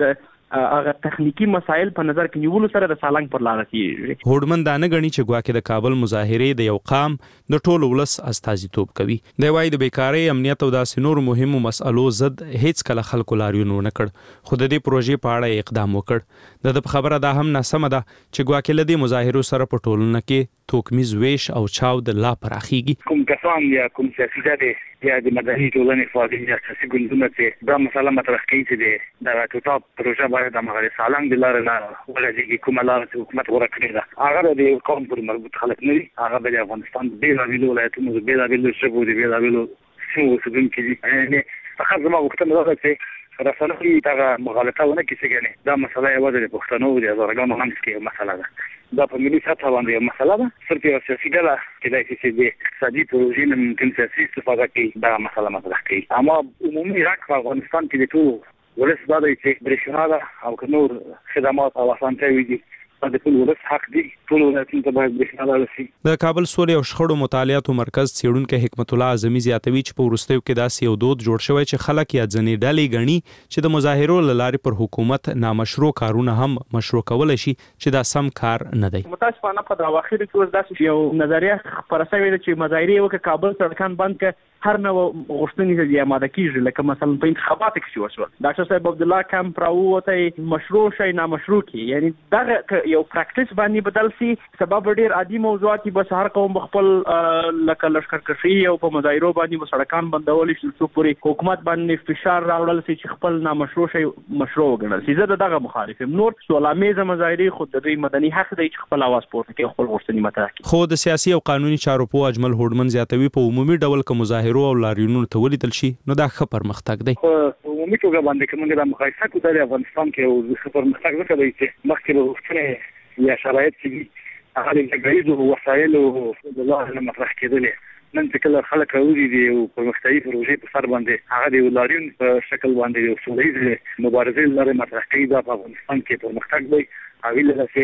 S10: هغه تخنیکی مسایل په نظر کې نیولو سره د سالنګ پر لار کیږي.
S19: هوډمن دا نه غني چې ګواکې د کابل مظاهرې د یو قام د ټولو ولس استازیتوب کوي. دی وايي د بیکارۍ، امنیت او داسې نور مهمو مسألو ضد هیڅ کله خلکو لاریون ونه کړ، خو د دې پروژې په اړه اقدام وکړ. د خبره دا هم ناسمه ده چې ګواکې له دې مظاهرو سره په ټولنه کې توکمیز ویش او چاو د لا پراخیږي.
S12: کوم کسان یا کوم سیاسي ډلې یا د مدني ټولنې فعالین یا سیاسي ګوندونه چې دا مسله مطرح کوي چې د ټوټاپ پروژه باید د مغرب سالنګ د لارې نه ولګي، کومه لار چې حکومت غوړه کړې ده هغه د قوم پر مربوط خلک نه دي. هغه د افغانستان بېلابېلو ولایتونو د بېلابېلو ژبو د بېلابېلو سیمو اوسېدونکي دي. یعنې فقط زما غوښتنه دا ده چې رسنۍ دغه مغالطه ونه کړي چې دا مسله یوازې د پښتنو د هزارګانو منځ کې یو مسله ده. دا په ملي سطح باندې یو مسله ده. صرف یو سیاسي ډله کېدای شي چې د اقتصادي پروژې نه ممکن سیاسي استفاده کوي دا مسله مطرح کوي. اما عمومي حق په افغانستان کې د ټولو ولس دا دی چې برېښنا ده او که نور خدمات او اسانتیاوې دي د ټول ولس حق دی. ټول ولایتونو ته باید برېښنا لاړه شي.
S19: د کابل سولې او شخړو مطالعاتو مرکز څېړونکی حکمت الله اعظمي زیاتوي چې په وروستیو کې داسې یو دود جوړ شوی چې خلک یا ځینې ډلې ګڼي چې د مظاهرو له لارې پر حکومت نامشروع کارونه هم مشروع کولی شي چې دا سم کار نه دی.
S10: متاسفانه په اواخرو کې اوس داسې یو نظریه خپره شوې ده چې مظاهرې وکړه کابل سړکان بند کړه، هر نوع غوښتنې دې آماده کیږي، لکه مثلا په انتخاباتو کې چې وشول ډاکټر صاحب عبدالله کمپ راووتی مشروع شي نامشروع کی. یعنی دغه یو پریکټیس باندې بدل سي سبب ډیر عادي موضوعات بس هر قوم خپل لکه لشکرکشي او په مظاهرو باندې سړکان بندول شي څو پوری حکومت باندې فشار راوړل سي چې خپل نامشروع شي مشروع وګڼل سي. زه دغه مخالف یم. نور سوالاميزه مظاهرې خود د دوی مدني حق دی چې خپل आवाज پورته کوي، خپل غوښتنې مطرح کوي.
S19: خو د سیاسي او قانوني چارو په اجمل هوډمن زیاتوي په عمومي ډول کوم مظاهرو او لاریونونو ته ولیدل شي نو دا ښه پرمختګ دی.
S12: عمومي توګه باندې کومه د مقایسه کوي د افغانستان کې او د پرمختګ څخه دی چې مخکې له وختونه یا شرایط چې هغه د غوړیدو وسایلو د لارې مطرح کېدلې. نن چې کله خلک راوځي دي او پرمختګي پروژې په سر باندې هغه د لاریون په شکل باندې یو سولېز مبارزې لري مطرح کوي. دا په افغانستان کې پرمختګ دی. هغه لږه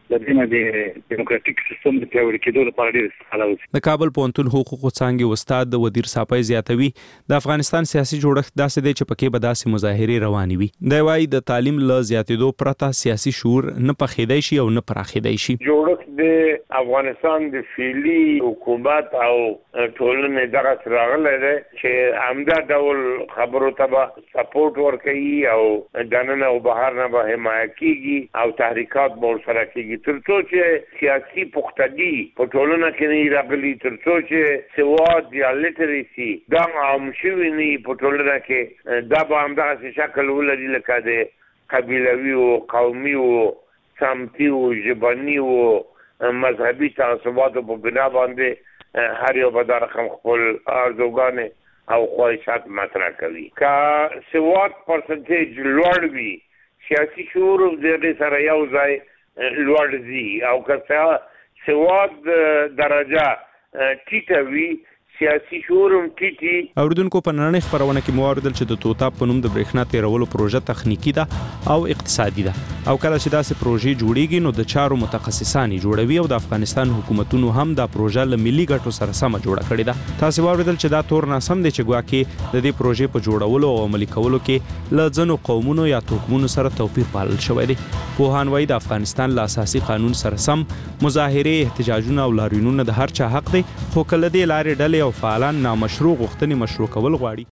S12: د دې نه د دیموکراتیک سیستم د پیاوړي کېدو لپاره ډېر استفاده وشي.
S19: د کابل پوهنتون حقوقو څانګې استاد ودیر صافی زیاتوي د افغانستان سیاسي جوړښت داسې دی چې پکې به داسې مظاهرې روانې وي. دی وايي د تعلیم له زیاتېدو پرته سیاسي شعور نه پخېدای شي او نه پراخېدای شي.
S5: جوړښت د افغانستان د فعلي حکومت او ټولنې دغه راغلی دی چې همدا ډول خبرو ته به سپورټ ورکوي او دننه او بهر نه به حمایه کېږي او تحریکات به ورسره کېږي تر څو چې سیاسي پختګي په ټولنه کې نه راغلي، تر څو چې سواد یا لیټریسي دا عام شوي نه په ټولنه کې، دا به همدغسې شکل ولري لکه د قبیلوي او قومي او سمتي او ژبني او مذهبي تعصباتو په بنا باندې هر یو به دا رقم خپل ارزوګانې او خواهشات مطرح کوي. که سواد پرسنټیج لوړ وي، سیاسي شعور د دې سره یو ځای لوړ ځي، او که سواد درجه ټیټه وي، سیاسي شعور هم ټیټي.
S19: اوریدونکو په نړۍ خبرونه کې مو اوریدل چې د توتاب په نوم د برېښنا تیرولو پروژه تخنیکی ده او اقتصادي ده، او کله چې داسې پروژې جوړیږي نو د چارو متخصصان جوړوي او د افغانستان حکومتونو هم دا پروژه له ملي ګټو سره سم جوړه کړې ده. تاسو اوریدل چې دا تور ناسم دی چې ګواکې د دې پروژې په جوړولو او عملي کولو کې له ځینو قومونو یا توکمونو سره توپیر پالل شوی دی. پوهان وايي د افغانستان له اساسي قانون سره سم مظاهره، احتجاجونه او لاریونونه د هر چا حق دی، خو کله دې لارې ډلې او فعالان نامشروع غوښتنې مشروع کول غواړي.